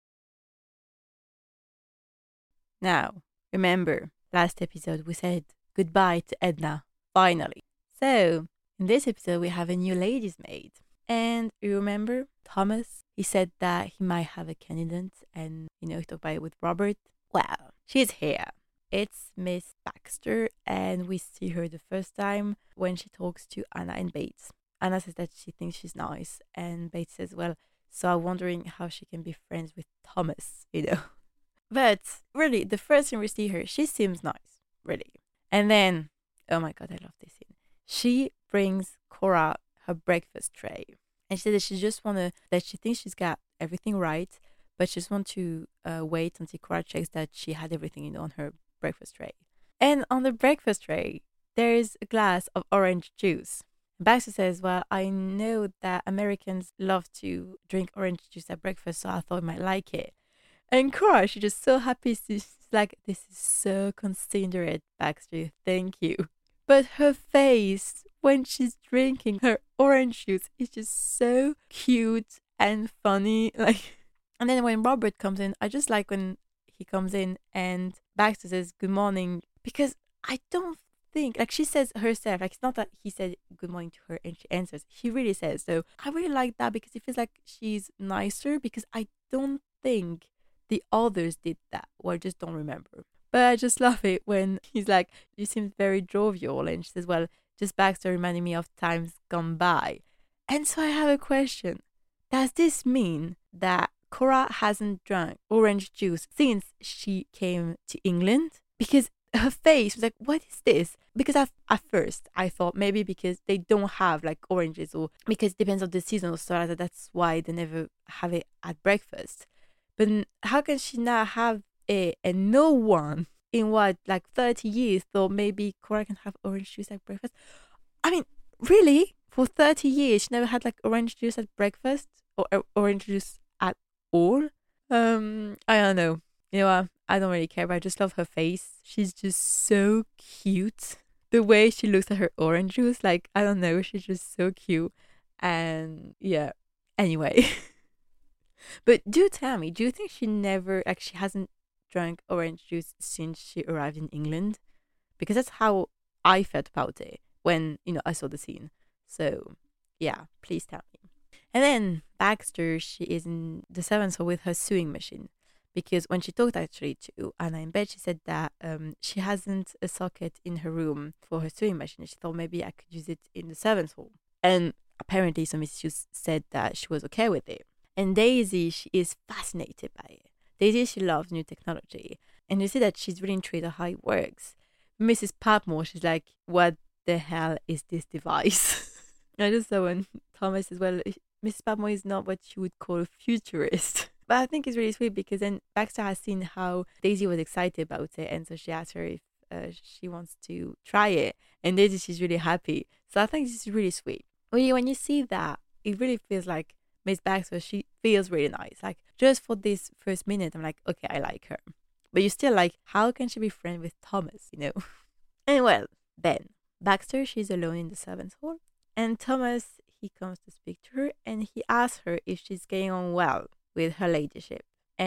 Now, remember, last episode we said goodbye to Edna, finally. So, in this episode we have a new lady's maid. And you remember Thomas? He said that he might have a candidate and, you know, he talked about it with Robert. Well, she's here. It's Miss Baxter, and we see her the first time when she talks to Anna and Bates. Anna says that she thinks she's nice, and Bates says, well, so I'm wondering how she can be friends with Thomas, you know. But really, the first time we see her, she seems nice, really. And then, oh my God, I love this scene. She brings Cora her breakfast tray. And she said that she just want to, that she thinks she's got everything right, but she just want to uh, wait until Cora checks that she had everything, you know, on her breakfast tray. And on the breakfast tray, there is a glass of orange juice. Baxter says, well, I know that Americans love to drink orange juice at breakfast, so I thought I might like it. And Cora, she's just so happy. She's like, this is so considerate, Baxter. Thank you. But her face when she's drinking her orange juice is just so cute and funny. Like, and then when Robert comes in, I just like when he comes in and Baxter says good morning, because I don't think, like she says herself, like it's not that he said good morning to her and she answers. He really says. So I really like that because it feels like she's nicer, because I don't think the others did that, or I just don't remember. But I just love it when he's like, you seem very jovial, and she says, well, just Baxter reminding me of times gone by. And so I have a question. Does this mean that Cora hasn't drunk orange juice since she came to England? Because her face was like, what is this? Because at, at first I thought maybe because they don't have like oranges, or because it depends on the season or so, that's why they never have it at breakfast. But how can she now have it and no one in what, like thirty years thought maybe Cora can have orange juice at breakfast? I mean, really? For thirty years she never had like orange juice at breakfast, or uh, orange juice at all? Um, I don't know. You know, I, I don't really care, but I just love her face. She's just so cute. The way she looks at her orange juice, like, I don't know, she's just so cute. And yeah, anyway. But do tell me, do you think she never, like, she hasn't drank orange juice since she arrived in England? Because that's how I felt about it when, you know, I saw the scene. So, yeah, please tell me. And then Baxter, she is in the seventh hall with her sewing machine. Because when she talked actually to Anna in bed, she said that um, she hasn't a socket in her room for her sewing machine. She thought maybe I could use it in the seventh hall. And apparently some issues said that she was okay with it. And Daisy, she is fascinated by it. Daisy, she loves new technology. And you see that she's really intrigued on how it works. Missus Patmore, she's like, what the hell is this device? I just saw when Thomas as well, Missus Patmore is not what you would call a futurist. But I think it's really sweet because then Baxter has seen how Daisy was excited about it. And so she asked her if uh, she wants to try it. And Daisy, she's really happy. So I think this is really sweet. Really, when you see that, it really feels like Miss Baxter, she feels really nice. Like, just for this first minute, I'm like, okay, I like her. But you're still like, how can she be friends with Thomas, you know? And well, then, Baxter, she's alone in the servants' hall. And Thomas, he comes to speak to her. And he asks her if she's getting on well with her ladyship.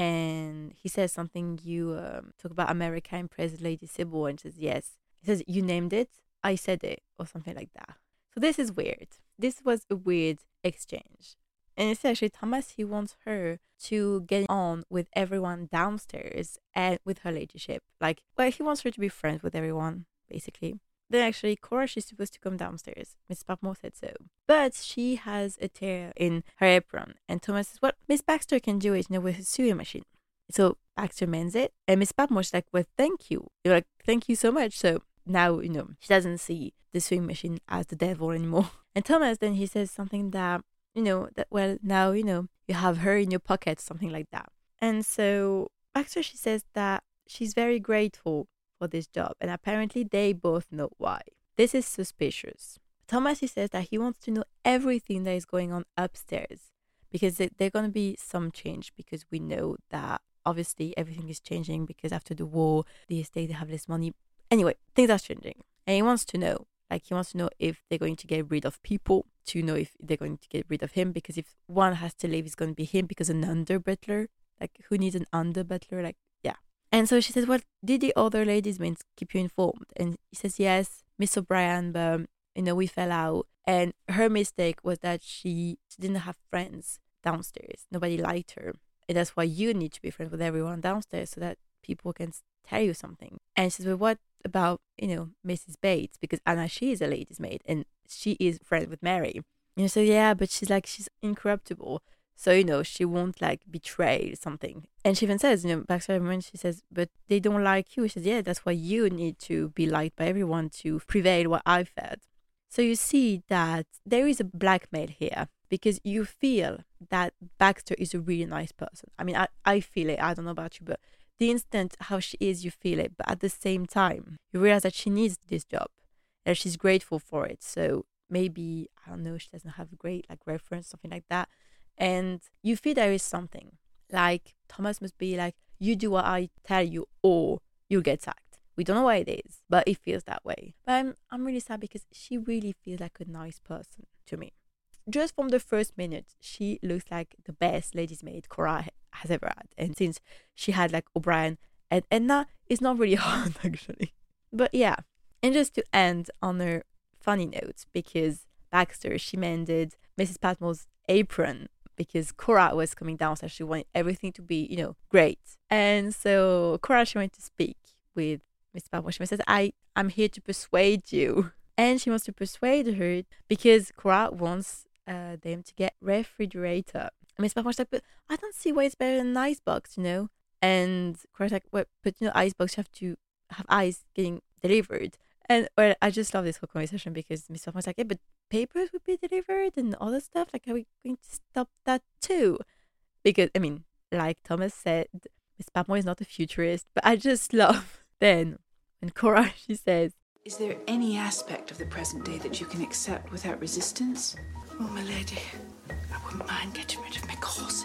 And he says something, you um, talk about America impressed Lady Sybil. And she says, yes. He says, you named it, I said it, or something like that. So this is weird. This was a weird exchange. And it's actually Thomas, he wants her to get on with everyone downstairs and with her ladyship. Like, well, he wants her to be friends with everyone, basically. Then actually, Cora, she's supposed to come downstairs. Miss Patmore said so. But she has a tear in her apron. And Thomas says, well, Miss Baxter can do it, you know, with her sewing machine. So Baxter mends it. And Miss Patmore's like, well, thank you. You're like, thank you so much. So now, you know, she doesn't see the sewing machine as the devil anymore. And Thomas, then he says something that, you know, that, well, now, you know, you have her in your pocket, something like that. And so Baxter, she says that she's very grateful for this job. And apparently they both know why. This is suspicious. Thomas, he says that he wants to know everything that is going on upstairs because there's going to be some change because we know that obviously everything is changing because after the war, the estate, they have less money. Anyway, things are changing. And he wants to know. Like, he wants to know if they're going to get rid of people, to know if they're going to get rid of him, because if one has to leave, it's going to be him, because an under butler, like, who needs an under butler? Like, yeah. And so she says, well, did the other ladies mean keep you informed? And he says, yes, Miss O'Brien, but, you know, we fell out. And her mistake was that she, she didn't have friends downstairs. Nobody liked her. And that's why you need to be friends with everyone downstairs so that people can tell you something. And she says, well, what about, you know, Missus Bates? Because Anna, she is a lady's maid and she is friends with Mary. And you say, yeah, but she's like, she's incorruptible. So, you know, she won't like betray something. And she even says, you know, Baxter, when she says, but they don't like you. She says, yeah, that's why you need to be liked by everyone to prevail what I've fed. So you see that there is a blackmail here because you feel that Baxter is a really nice person. I mean, I, I feel it. I don't know about you, but the instant how she is, you feel it. But at the same time, you realize that she needs this job and she's grateful for it. So maybe, I don't know, she doesn't have a great like reference, something like that. And you feel there is something like Thomas must be like, you do what I tell you or you'll get sacked. We don't know what it is, but it feels that way. But I'm, I'm really sad because she really feels like a nice person to me. Just from the first minute, she looks like the best lady's maid Cora has ever had. And since she had like O'Brien and Edna, it's not really hard actually. But yeah, and just to end on a funny note, because Baxter, she mended Missus Patmore's apron because Cora was coming down, so she wanted everything to be, you know, great. And so Cora, she went to speak with Miss Patmore. She says, I, I'm here to persuade you. And she wants to persuade her because Cora wants uh, them to get refrigerator. And Miss Patmore's like, but I don't see why it's better than an icebox, you know? And Cora's like, well, but you know, icebox, you have to have ice getting delivered. And well, I just love this whole conversation because Miss Patmore's like, yeah, but papers would be delivered and all that stuff. Like, are we going to stop that too? Because, I mean, like Thomas said, Miss Patmore is not a futurist, but I just love then when Cora, she says, is there any aspect of the present day that you can accept without resistance? Oh, my lady, I wouldn't mind getting rid of my corset.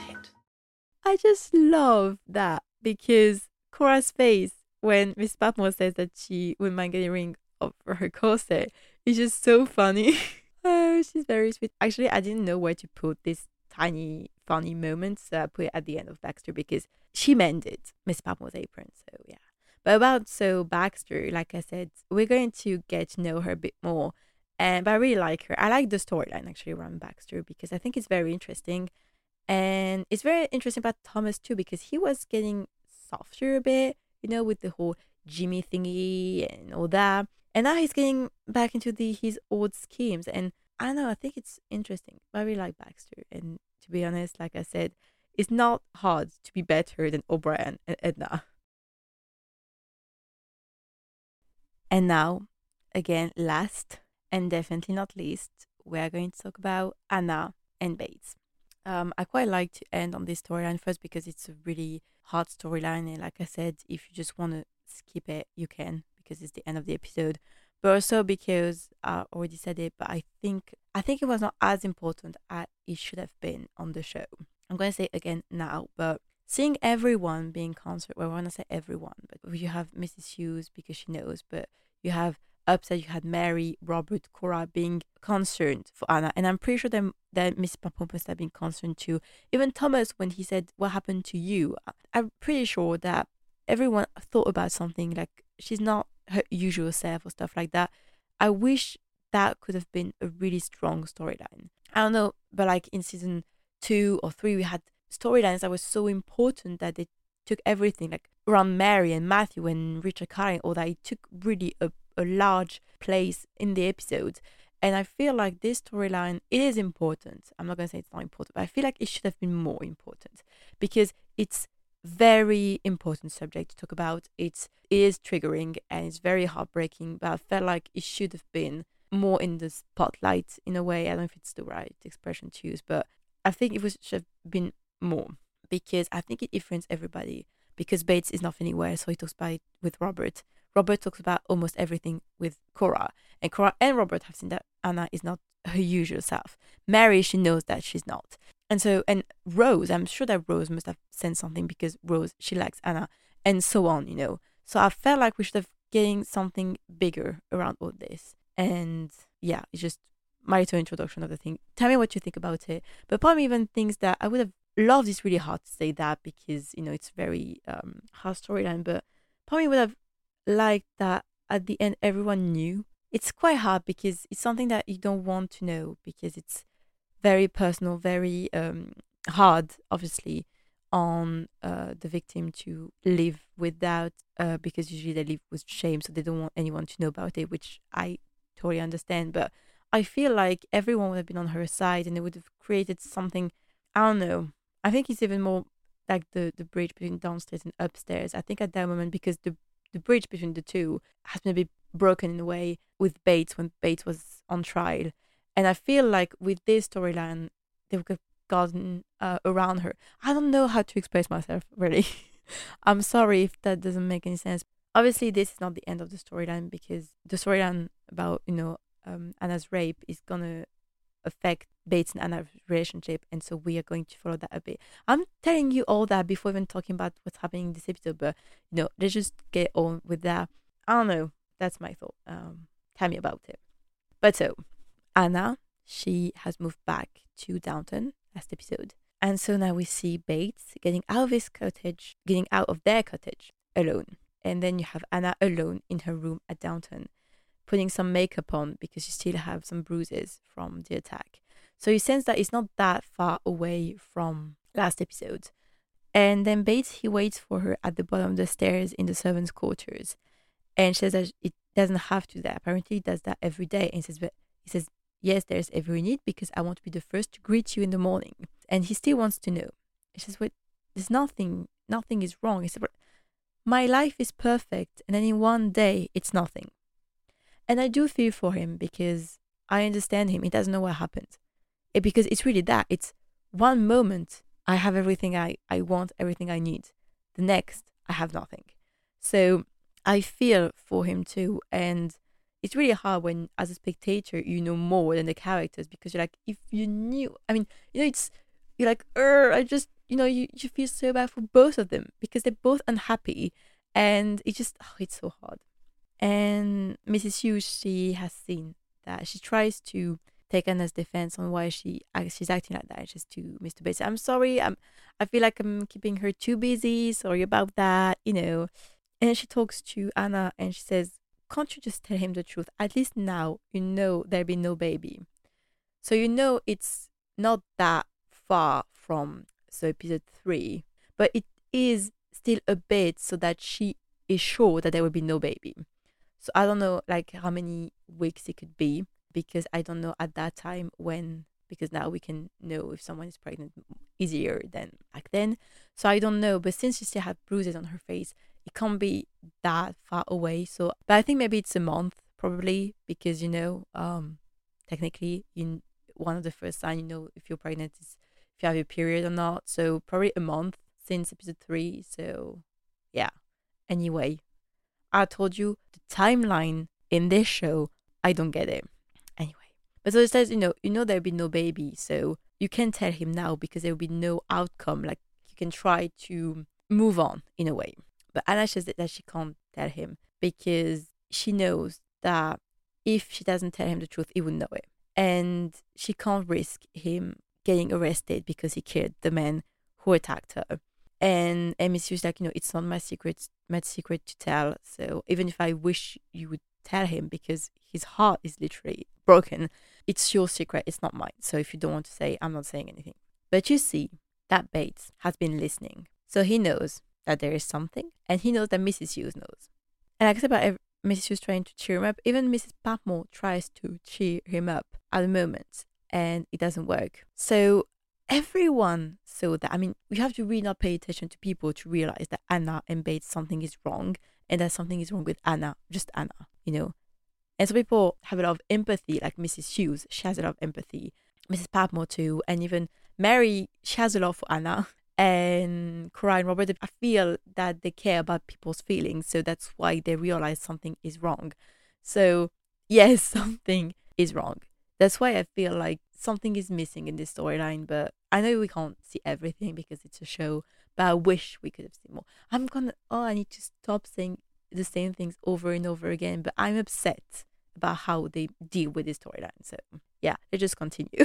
I just love that because Cora's face when Miss Patmore says that she wouldn't mind getting rid of her corset is just so funny. Oh, she's very sweet. Actually, I didn't know where to put this tiny funny moment, so I put it at the end of Baxter because she mended Miss Patmore's apron. So yeah. But about so Baxter, like I said, we're going to get to know her a bit more. And but I really like her. I like the storyline actually around Baxter because I think it's very interesting. And it's very interesting about Thomas too because he was getting softer a bit, you know, with the whole Jimmy thingy and all that. And now he's getting back into the his old schemes. And I don't know, I think it's interesting. I really like Baxter. And to be honest. Like I said, it's not hard to be better than O'Brien and Edna. And now, again, last and definitely not least, we're going to talk about Anna and Bates. Um, I quite like to end on this storyline first because it's a really hard storyline. And like I said, if you just want to skip it, you can, because it's the end of the episode. But also because I already said it, but I think I think it was not as important as it should have been on the show. I'm going to say it again now, but seeing everyone being concerned, well, I want to say everyone, but you have Missus Hughes because she knows, but you have upset, you had Mary, Robert, Cora being concerned for Anna, and I'm pretty sure that, that Miss Pampon must have been concerned too. Even Thomas, when he said, "What happened to you?" I'm pretty sure that everyone thought about something, like she's not her usual self or stuff like that. I wish that could have been a really strong storyline. I don't know, but like in season two or three, we had storylines that were so important that they took everything, like around Mary and Matthew and Richard Carling, all that. It took really a, a large place in the episode. And I feel like this storyline, it is important. I'm not going to say it's not important, but I feel like it should have been more important because it's very important subject to talk about. It's, it is triggering and it's very heartbreaking, but I felt like it should have been more in the spotlight in a way. I don't know if it's the right expression to use, but I think it was, should have been more because I think it influenced everybody, because Bates is not anywhere, so he talks about it with Robert. Robert talks about almost everything with Cora, and Cora and Robert have seen that Anna is not her usual self. Mary, she knows that she's not. And so, and Rose, I'm sure that Rose must have sent something because Rose, she likes Anna, and so on, you know. So I felt like we should have getting something bigger around all this. And yeah, it's just my little introduction of the thing. Tell me what you think about it. But part of me even thinks that I would have loved, it's really hard to say that because, you know, it's very um, hard storyline, but part of me would have liked that at the end everyone knew. It's quite hard because it's something that you don't want to know because it's very personal, very um, hard, obviously, on uh, the victim to live without, uh, because usually they live with shame, so they don't want anyone to know about it, which I totally understand. But I feel like everyone would have been on her side and it would have created something, I don't know. I think it's even more like the, the bridge between downstairs and upstairs. I think at that moment, because the, the bridge between the two has been a bit broken in a way with Bates when Bates was on trial. And I feel like with this storyline, they would have gotten uh, around her. I don't know how to express myself, really. I'm sorry if that doesn't make any sense. Obviously, this is not the end of the storyline because the storyline about, you know, um, Anna's rape is going to affect Bates and Anna's relationship. And so we are going to follow that a bit. I'm telling you all that before even talking about what's happening in this episode. But, you know, let's just get on with that. I don't know. That's my thought. Um, tell me about it. But so, Anna, she has moved back to Downton last episode. And so now we see Bates getting out of his cottage, getting out of their cottage alone. And then you have Anna alone in her room at Downton, putting some makeup on because she still have some bruises from the attack. So you sense that it's not that far away from last episode. And then Bates, he waits for her at the bottom of the stairs in the servants' quarters. And she says that it doesn't have to do that. Apparently, he does that every day. And he says, but he says, yes, there's every need because I want to be the first to greet you in the morning. And he still wants to know. He says, wait, there's nothing, nothing is wrong. He said, but my life is perfect. And then in one day, it's nothing. And I do feel for him because I understand him. He doesn't know what happened. It, because it's really that. It's one moment, I have everything I, I want, everything I need. The next, I have nothing. So I feel for him too. And it's really hard when, as a spectator, you know more than the characters because you're like, if you knew, I mean, you know, it's, you're like, er, I just, you know, you, you feel so bad for both of them because they're both unhappy. And it just, oh, it's so hard. And Missus Hughes, she has seen that. She tries to take Anna's defense on why she she's acting like that. Just to Mister Bates, I'm sorry, I'm, I feel like I'm keeping her too busy. Sorry about that, you know. And she talks to Anna and she says, can't you just tell him the truth? At least now you know there'll be no baby. So you know it's not that far from so episode three, but it is still a bit so that she is sure that there will be no baby. So I don't know like how many weeks it could be because I don't know at that time when because now we can know if someone is pregnant easier than back then. So I don't know, but since she still had bruises on her face, it can't be that far away. So, but I think maybe it's a month probably, because you know, um, technically, in one of the first signs you know if you're pregnant is if you have your period or not. So probably a month since episode three. So yeah. Anyway, I told you the timeline in this show, I don't get it. Anyway, but so it says, you know, you know there'll be no baby, so you can tell him now because there will be no outcome. Like you can try to move on in a way. But Anna says that, that she can't tell him because she knows that if she doesn't tell him the truth, he would know it. And she can't risk him getting arrested because he killed the man who attacked her. And and Miss Hugh's like, you know, it's not my secret, my secret to tell. So even if I wish you would tell him, because his heart is literally broken, it's your secret, it's not mine. So if you don't want to say, I'm not saying anything. But you see that Bates has been listening. So he knows that there is something, and he knows that Missus Hughes knows. And like I said about every, Missus Hughes trying to cheer him up, even Missus Patmore tries to cheer him up at the moment, and it doesn't work. So everyone saw that. I mean, we have to really not pay attention to people to realize that Anna and Bates, something is wrong, and that something is wrong with Anna, just Anna, you know. And some people have a lot of empathy, like Missus Hughes, she has a lot of empathy. Missus Patmore too, and even Mary, she has a lot for Anna. And Cora and Robert, I feel that they care about people's feelings, so that's why they realize something is wrong. So yes, something is wrong. That's why I feel like something is missing in this storyline. But I know we can't see everything because it's a show, but I wish we could have seen more. I'm gonna oh I need to stop saying the same things over and over again, but I'm upset about how they deal with this storyline. So yeah, they just continue.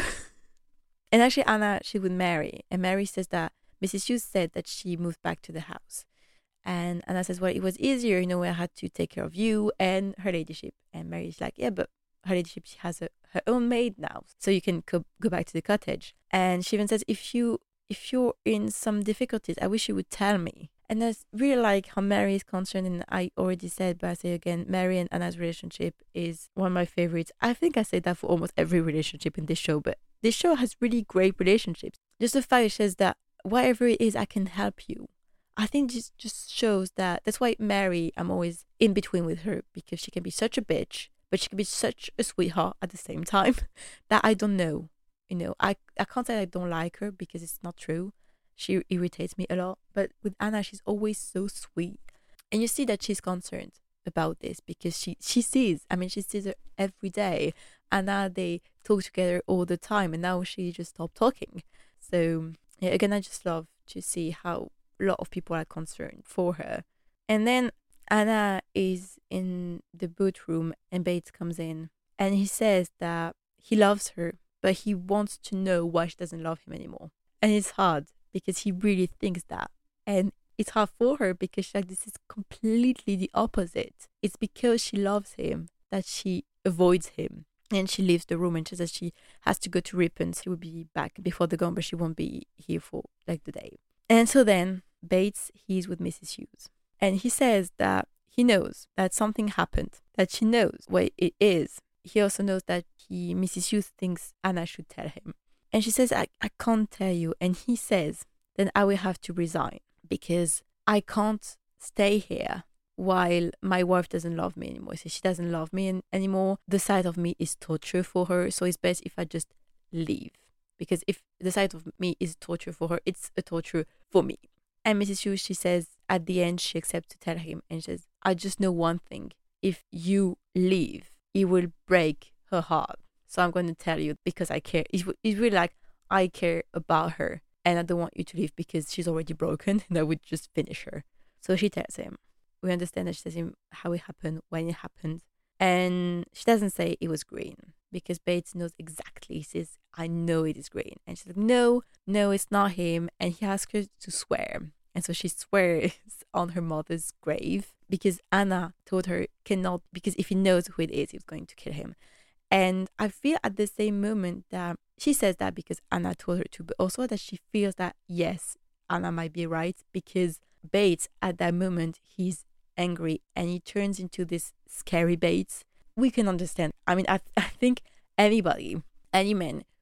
And actually Anna, she would Mary, and Mary says that Missus Hughes said that she moved back to the house. And Anna says, well, it was easier, you know, I had to take care of you and her ladyship. And Mary's like, yeah, but her ladyship, she has a, her own maid now, so you can go, go back to the cottage. And she even says, if, you, if you're in some difficulties, I wish you would tell me. And I really like how Mary is concerned, and I already said, but I say again, Mary and Anna's relationship is one of my favorites. I think I say that for almost every relationship in this show, but this show has really great relationships. Just the fact it says that whatever it is, I can help you. I think this just shows that. That's why Mary, I'm always in between with her, because she can be such a bitch, but she can be such a sweetheart at the same time that I don't know. You know, I, I can't say I don't like her because it's not true. She irritates me a lot. But with Anna, she's always so sweet. And you see that she's concerned about this because she, she sees, I mean, she sees her every day. And now they talk together all the time. And now she just stopped talking. So yeah, again, I just love to see how a lot of people are concerned for her. And then Anna is in the boot room and Bates comes in and he says that he loves her, but he wants to know why she doesn't love him anymore. And it's hard because he really thinks that. And it's hard for her because she's like, this is completely the opposite. It's because she loves him that she avoids him. And she leaves the room and she says she has to go to Ripon. She will be back before the gun, but she won't be here for like the day. And so then Bates, he's with Missus Hughes. And he says that he knows that something happened, that she knows what it is. He also knows that he, Missus Hughes thinks Anna should tell him. And she says, I, I can't tell you. And he says, then I will have to resign because I can't stay here while my wife doesn't love me anymore. So she doesn't love me an- anymore. The sight of me is torture for her. So it's best if I just leave. Because if the sight of me is torture for her, it's a torture for me. And Missus Hughes, she says, at the end, she accepts to tell him. And she says, I just know one thing. If you leave, it will break her heart. So I'm going to tell you because I care. It's, it's really like, I care about her. And I don't want you to leave because she's already broken. And I would just finish her. So she tells him. We understand that she tells him how it happened, when it happened. And she doesn't say it was green because Bates knows exactly. He says, I know it is green. And she's like, no, no, it's not him. And he asks her to swear. And so she swears on her mother's grave because Anna told her cannot, because if he knows who it is, he's going to kill him. And I feel at the same moment that she says that because Anna told her to, but also that she feels that, yes, Anna might be right because Bates, at that moment, he's angry and he turns into this scary Bates. We can understand. I mean, I, I think anybody, any man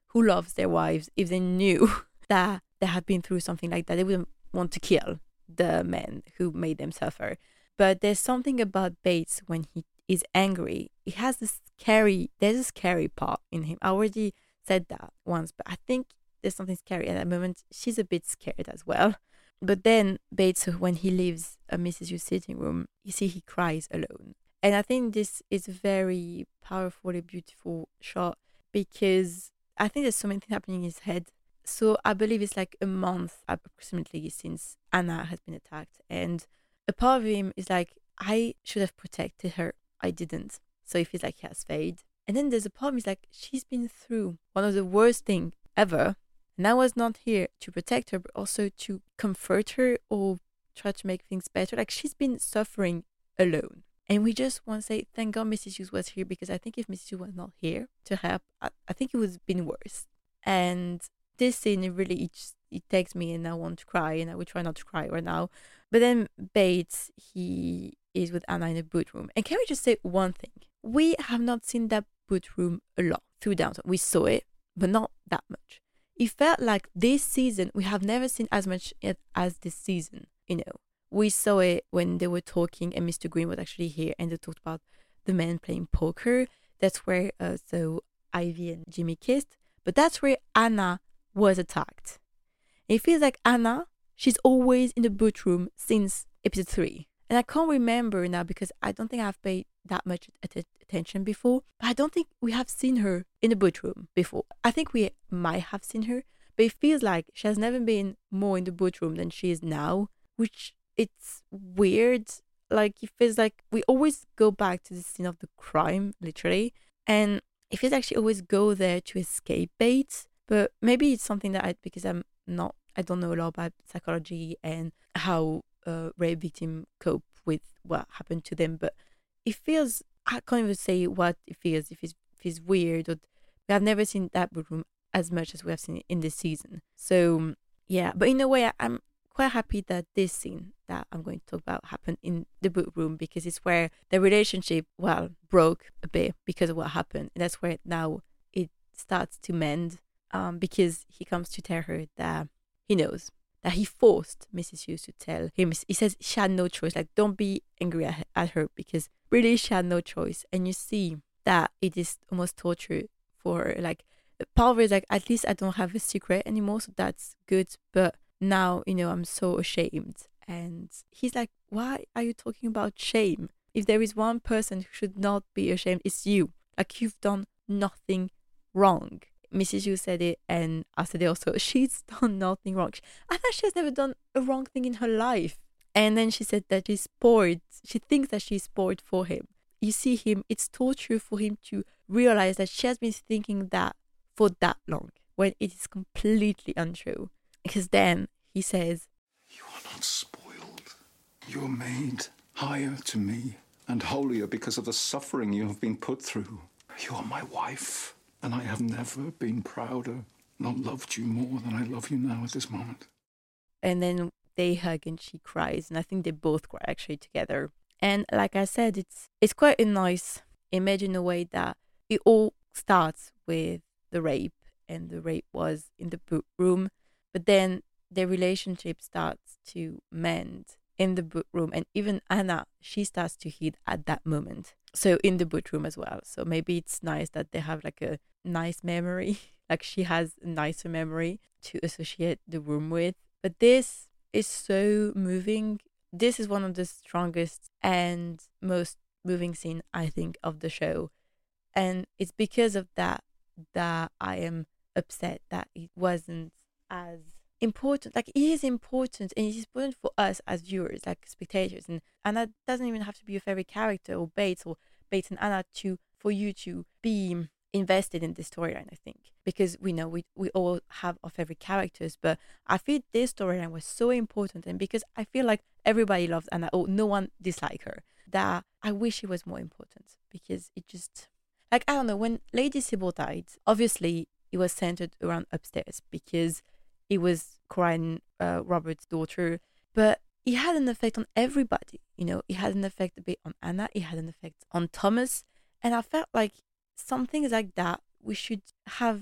who loves their wives, if they knew that they had been through something like that, they wouldn't want to kill the men who made them suffer. But there's something about Bates when he is angry. He has this scary, there's a scary part in him. I already said that once, but I think there's something scary at that moment. She's a bit scared as well. But then Bates, when he leaves uh, Missus Yu's sitting room, you see he cries alone. And I think this is a very powerfully beautiful shot because I think there's so many things happening in his head. So I believe it's like a month approximately since Anna has been attacked. And a part of him is like, I should have protected her. I didn't. So he feels like he has failed. And then there's a part of him is like, she's been through one of the worst things ever. And I was not here to protect her, but also to comfort her or try to make things better. Like she's been suffering alone. And we just want to say, thank God Missus Hughes was here, because I think if Missus Hughes was not here to help, I, I think it would have been worse. And this scene, it really, it, just, it takes me and I want to cry, and I will try not to cry right now. But then Bates, he is with Anna in the boot room. And can we just say one thing? We have not seen that boot room a lot through Downton. We saw it, but not that much. It felt like this season, we have never seen as much as this season, you know. We saw it when they were talking and Mister Green was actually here and they talked about the men playing poker. That's where uh, so Ivy and Jimmy kissed. But that's where Anna was attacked. It feels like Anna, she's always in the boot room since episode three. And I can't remember now because I don't think I've paid that much att- attention before. But I don't think we have seen her in the boot room before. I think we might have seen her. But it feels like she has never been more in the boot room than she is now. Which... it's weird. Like, it feels like we always go back to the scene of the crime, literally. And it feels like she always go there to escape Bates. But maybe it's something that I, because I'm not, I don't know a lot about psychology and how uh, rape victims cope with what happened to them. But it feels, I can't even say what it feels, if it's, if it's weird. Or we have never seen that room as much as we have seen it in this season. So, yeah. But in a way, I, I'm quite happy that this scene that I'm going to talk about happened in the boot room, because it's where the relationship, well, broke a bit because of what happened. And that's where now it starts to mend, um, because he comes to tell her that he knows that he forced Missus Hughes to tell him. He says she had no choice. Like, don't be angry at, at her, because really she had no choice. And you see that it is almost torture for her. Like, part of it is like, at least I don't have a secret anymore, so that's good. But now, you know, I'm so ashamed. And he's like, why are you talking about shame? If there is one person who should not be ashamed, it's you. Like, you've done nothing wrong. Missus Hughes said it, and I said it also. She's done nothing wrong. I thought she has never done a wrong thing in her life. And then she said that she's spoiled. She thinks that she's spoiled for him. You see him, it's torture for him to realize that she has been thinking that for that long, when it is completely untrue. Because then he says, you are not spoiled. You are made higher to me and holier because of the suffering you have been put through. You are my wife, and I have never been prouder, not loved you more than I love you now at this moment. And then they hug and she cries, and I think they both cry actually together. And like I said, it's it's quite a nice image in a way that it all starts with the rape, and the rape was in the boot room. But then their relationship starts to mend in the boot room. And even Anna, she starts to heal at that moment. So in the boot room as well. So maybe it's nice that they have like a nice memory. Like, she has a nicer memory to associate the room with. But this is so moving. This is one of the strongest and most moving scene, I think, of the show. And it's because of that that I am upset that it wasn't as important. Like, it is important, and it is important for us as viewers, like spectators. And Anna doesn't even have to be your favorite character, or Bates, or Bates and Anna, to for you to be invested in this storyline, I think. Because we know we we all have our favorite characters, but I feel this storyline was so important, and because I feel like everybody loves Anna, or no one disliked her, that I wish it was more important. Because it just, like, I don't know, when Lady Sybil died, obviously it was centered around upstairs, because it was Corinne, uh, Robert's daughter, but it had an effect on everybody. You know, it had an effect a bit on Anna, it had an effect on Thomas, and I felt like some things like that, we should have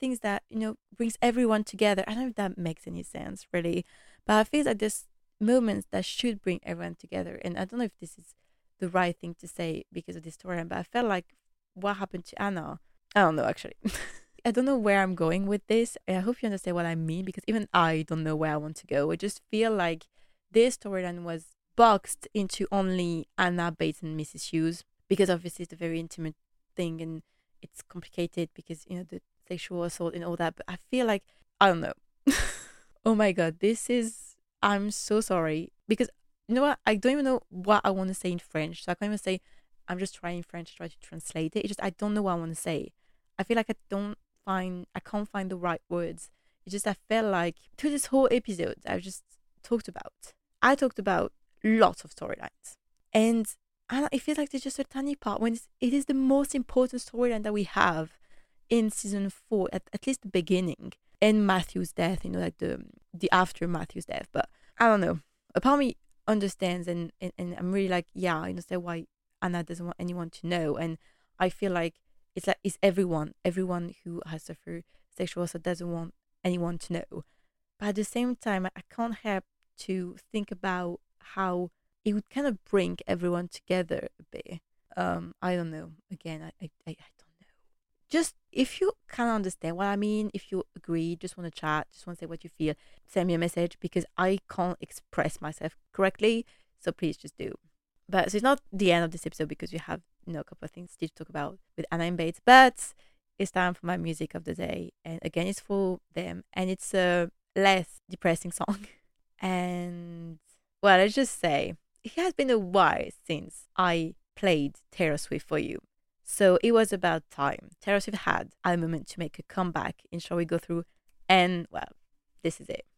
things that, you know, brings everyone together. I don't know if that makes any sense really, but I feel like there's moments that should bring everyone together. And I don't know if this is the right thing to say because of this storyline, but I felt like what happened to Anna, I don't know actually. I don't know where I'm going with this. I hope you understand what I mean, because even I don't know where I want to go. I just feel like this storyline was boxed into only Anna, Bates, and Missus Hughes, because obviously it's a very intimate thing and it's complicated because, you know, the sexual assault and all that. But I feel like, I don't know. Oh my God, this is, I'm so sorry, because you know what? I don't even know what I want to say in French. So I can't even say, I'm just trying French to try to translate it. It's just, I don't know what I want to say. I feel like I don't find, I can't find the right words. It's just, I felt like through this whole episode I've just talked about, I talked about lots of storylines. And I, it feels like there's just a tiny part when it's, it is the most important storyline that we have in season four, at, at least the beginning, and Matthew's death, you know, like the the after Matthew's death. But I don't know. A part of me understands, and, and, and I'm really like, yeah, I understand why Anna doesn't want anyone to know. And I feel like it's like it's everyone, everyone who has suffered sexual assault doesn't want anyone to know. But at the same time, I can't help to think about how it would kind of bring everyone together a bit. Um, I don't know. Again, I, I, I, I don't know. Just if you kind of understand what I mean, if you agree, just want to chat, just want to say what you feel, send me a message, because I can't express myself correctly. So please just do. But so it's not the end of this episode, because we have, you know, a couple of things to talk about with Anna and Bates. But it's time for my music of the day, and again, it's for them, and it's a less depressing song. And well, let's just say it has been a while since I played Taylor Swift for you. So it was about time. Taylor Swift had a moment to make a comeback in Shall We Go Through? And well, this is it.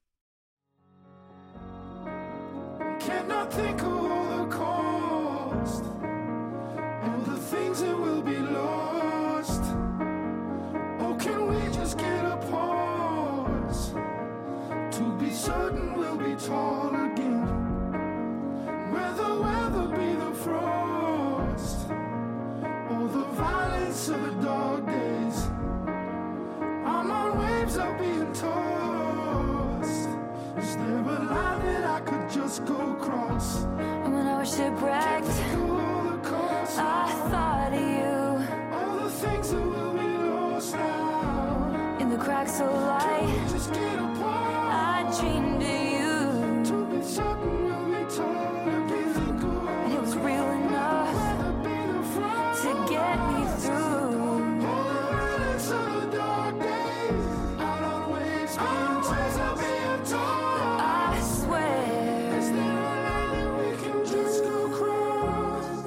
Cannot think of all the cost, all the things that will be lost. Or can we just get a pause to be certain we'll be tall again? Where the weather be the frost, or the violence of the dog days. I'm on waves of being tossed. Is there a line that I could just go across? And when I was shipwrecked, I thought of you. All the things that will be lost now. In the cracks of light, Just get apart. I dreamed of you. To be certain we'll be told. And it was real enough to get me through. I swear. Is there a line that we can just go across?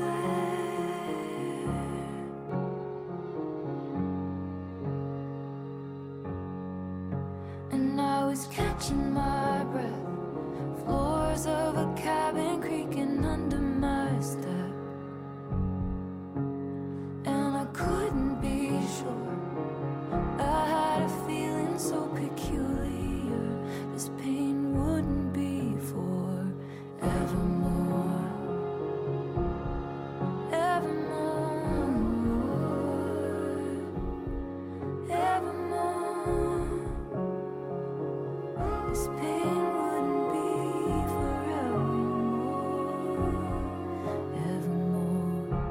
And I was catching my breath, floors of a cabin creaking under my step. And I couldn't be sure. I had a feeling so peculiar. This pain wouldn't be forevermore. Evermore. Evermore. This pain wouldn't be forevermore. Evermore.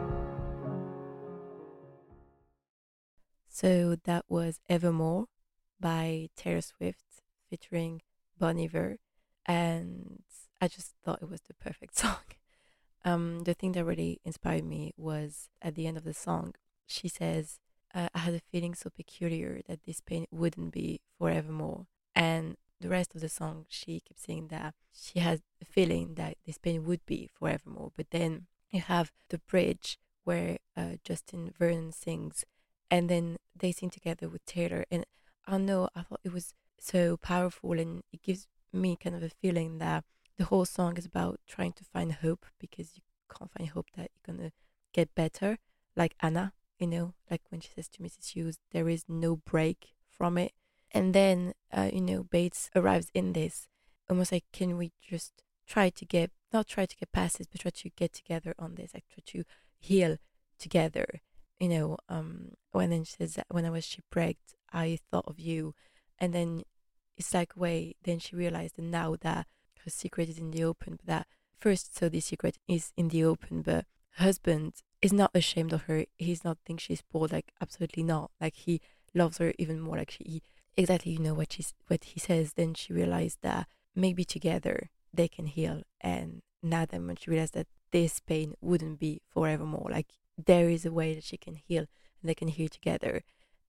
So that was Evermore by Taylor Swift featuring Bon Iver, and I just thought it was the perfect song. Um, the thing that really inspired me was at the end of the song, she says, uh, I had a feeling so peculiar that this pain wouldn't be forevermore. And the rest of the song, she keeps saying that she has a feeling that this pain would be forevermore. But then you have the bridge where uh, Justin Vernon sings, and then they sing together with Taylor. And I don't know, I thought it was so powerful, and it gives me kind of a feeling that the whole song is about trying to find hope, because you can't find hope that you're gonna get better, like Anna, you know, like when she says to Missus Hughes, there is no break from it. And then uh, you know, Bates arrives in this almost like, can we just try to get, not try to get past this, but try to get together on this, like try to heal together, you know. Um when then she says that when I was shipwrecked, I thought of you. And then it's like, wait, then she realized that now that her secret is in the open, but that first, so the secret is in the open, but her husband is not ashamed of her. He's not think she's poor, like absolutely not. Like he loves her even more. Like she, he, exactly, you know what she's, what he says. Then she realized that maybe together they can heal. And now then when she realized that this pain wouldn't be forevermore, like there is a way that she can heal and they can heal together.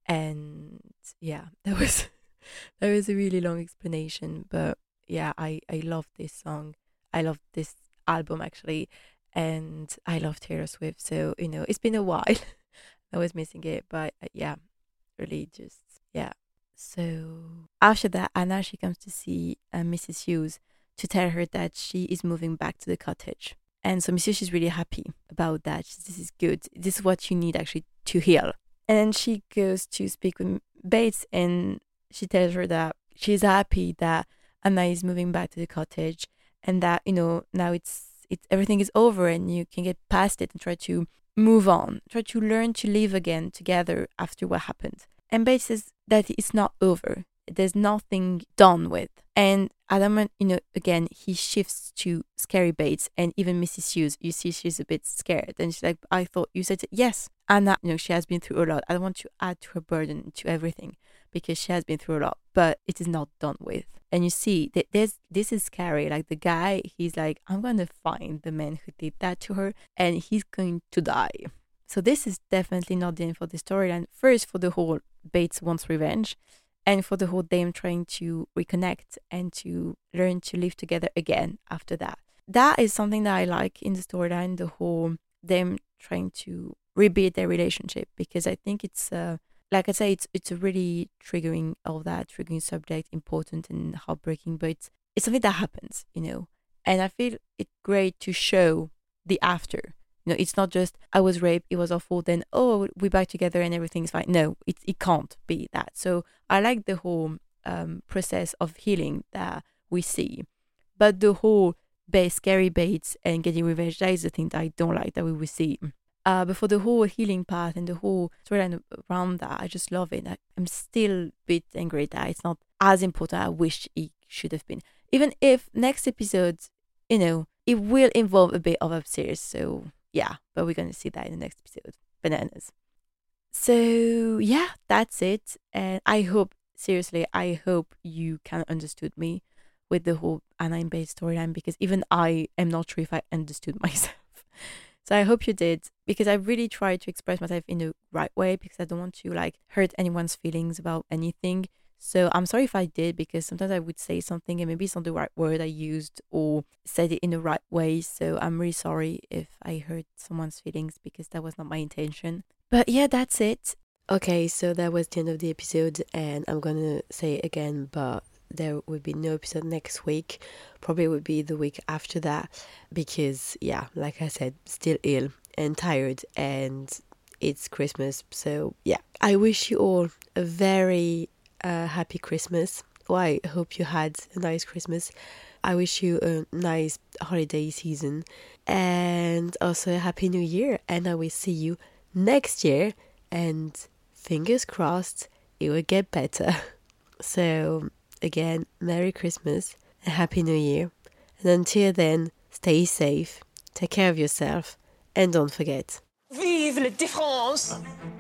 And yeah, that was that was a really long explanation, but yeah, I I love this song. I love this album actually, and I love Taylor Swift. So you know, it's been a while. I was missing it, but uh, yeah, really just yeah. So after that, Anna she comes to see uh, Missus Hughes to tell her that she is moving back to the cottage. And so Missus Hughes is really happy about that. She says, this is good. This is what you need actually to heal. And then she goes to speak with Bates, and she tells her that she's happy that Anna is moving back to the cottage, and that, you know, now it's it's everything is over and you can get past it and try to move on, try to learn to live again together after what happened. And Bates says that it's not over. There's nothing done with. And Adam, you know, again, he shifts to scary Bates, and even Missus Hughes, you see she's a bit scared. And she's like, I thought you said, yes, Anna, you know, she has been through a lot. I don't want to add to her burden, to everything, because she has been through a lot, but it is not done with. And you see that there's, this is scary. Like the guy, he's like, I'm going to find the man who did that to her, and he's going to die. So this is definitely not the end for the storyline. First, for the whole Bates wants revenge, and for the whole them trying to reconnect and to learn to live together again after that. That is something that I like in the storyline, the whole them trying to rebuild their relationship, because I think it's, uh, like I say, it's it's a really triggering, all that triggering subject, important and heartbreaking, but it's, it's something that happens, you know. And I feel it's great to show the after. You know, it's not just, I was raped, it was awful, then, oh, we're back together and everything's fine. No, it, it can't be that. So I like the whole um, process of healing that we see. But the whole base, scary Bates and getting revenge, that is the thing that I don't like that we will see. Uh, but for the whole healing path and the whole storyline around that, I just love it. I, I'm still a bit angry that it's not as important as I wish it should have been. Even if next episode, you know, it will involve a bit of upstairs. So yeah, but we're going to see that in the next episode. Bananas. So yeah, that's it. And I hope, seriously, I hope you kind of understood me with the whole Anna and Bates storyline, because even I am not sure if I understood myself. So I hope you did, because I really tried to express myself in the right way, because I don't want to like hurt anyone's feelings about anything. So I'm sorry if I did, because sometimes I would say something and maybe it's not the right word I used or said it in the right way. So I'm really sorry if I hurt someone's feelings, because that was not my intention. But yeah, that's it. Okay, so that was the end of the episode, and I'm gonna say it again, but there will be no episode next week. Probably would be the week after that, because yeah, like I said, still ill and tired, and it's Christmas. So yeah, I wish you all a very uh, happy Christmas. Well, I hope you had a nice Christmas. I wish you a nice holiday season, and also a happy new year. And I will see you next year, and fingers crossed it will get better. So again, Merry Christmas and Happy New Year. And until then, stay safe, take care of yourself, and don't forget. Vive le défense!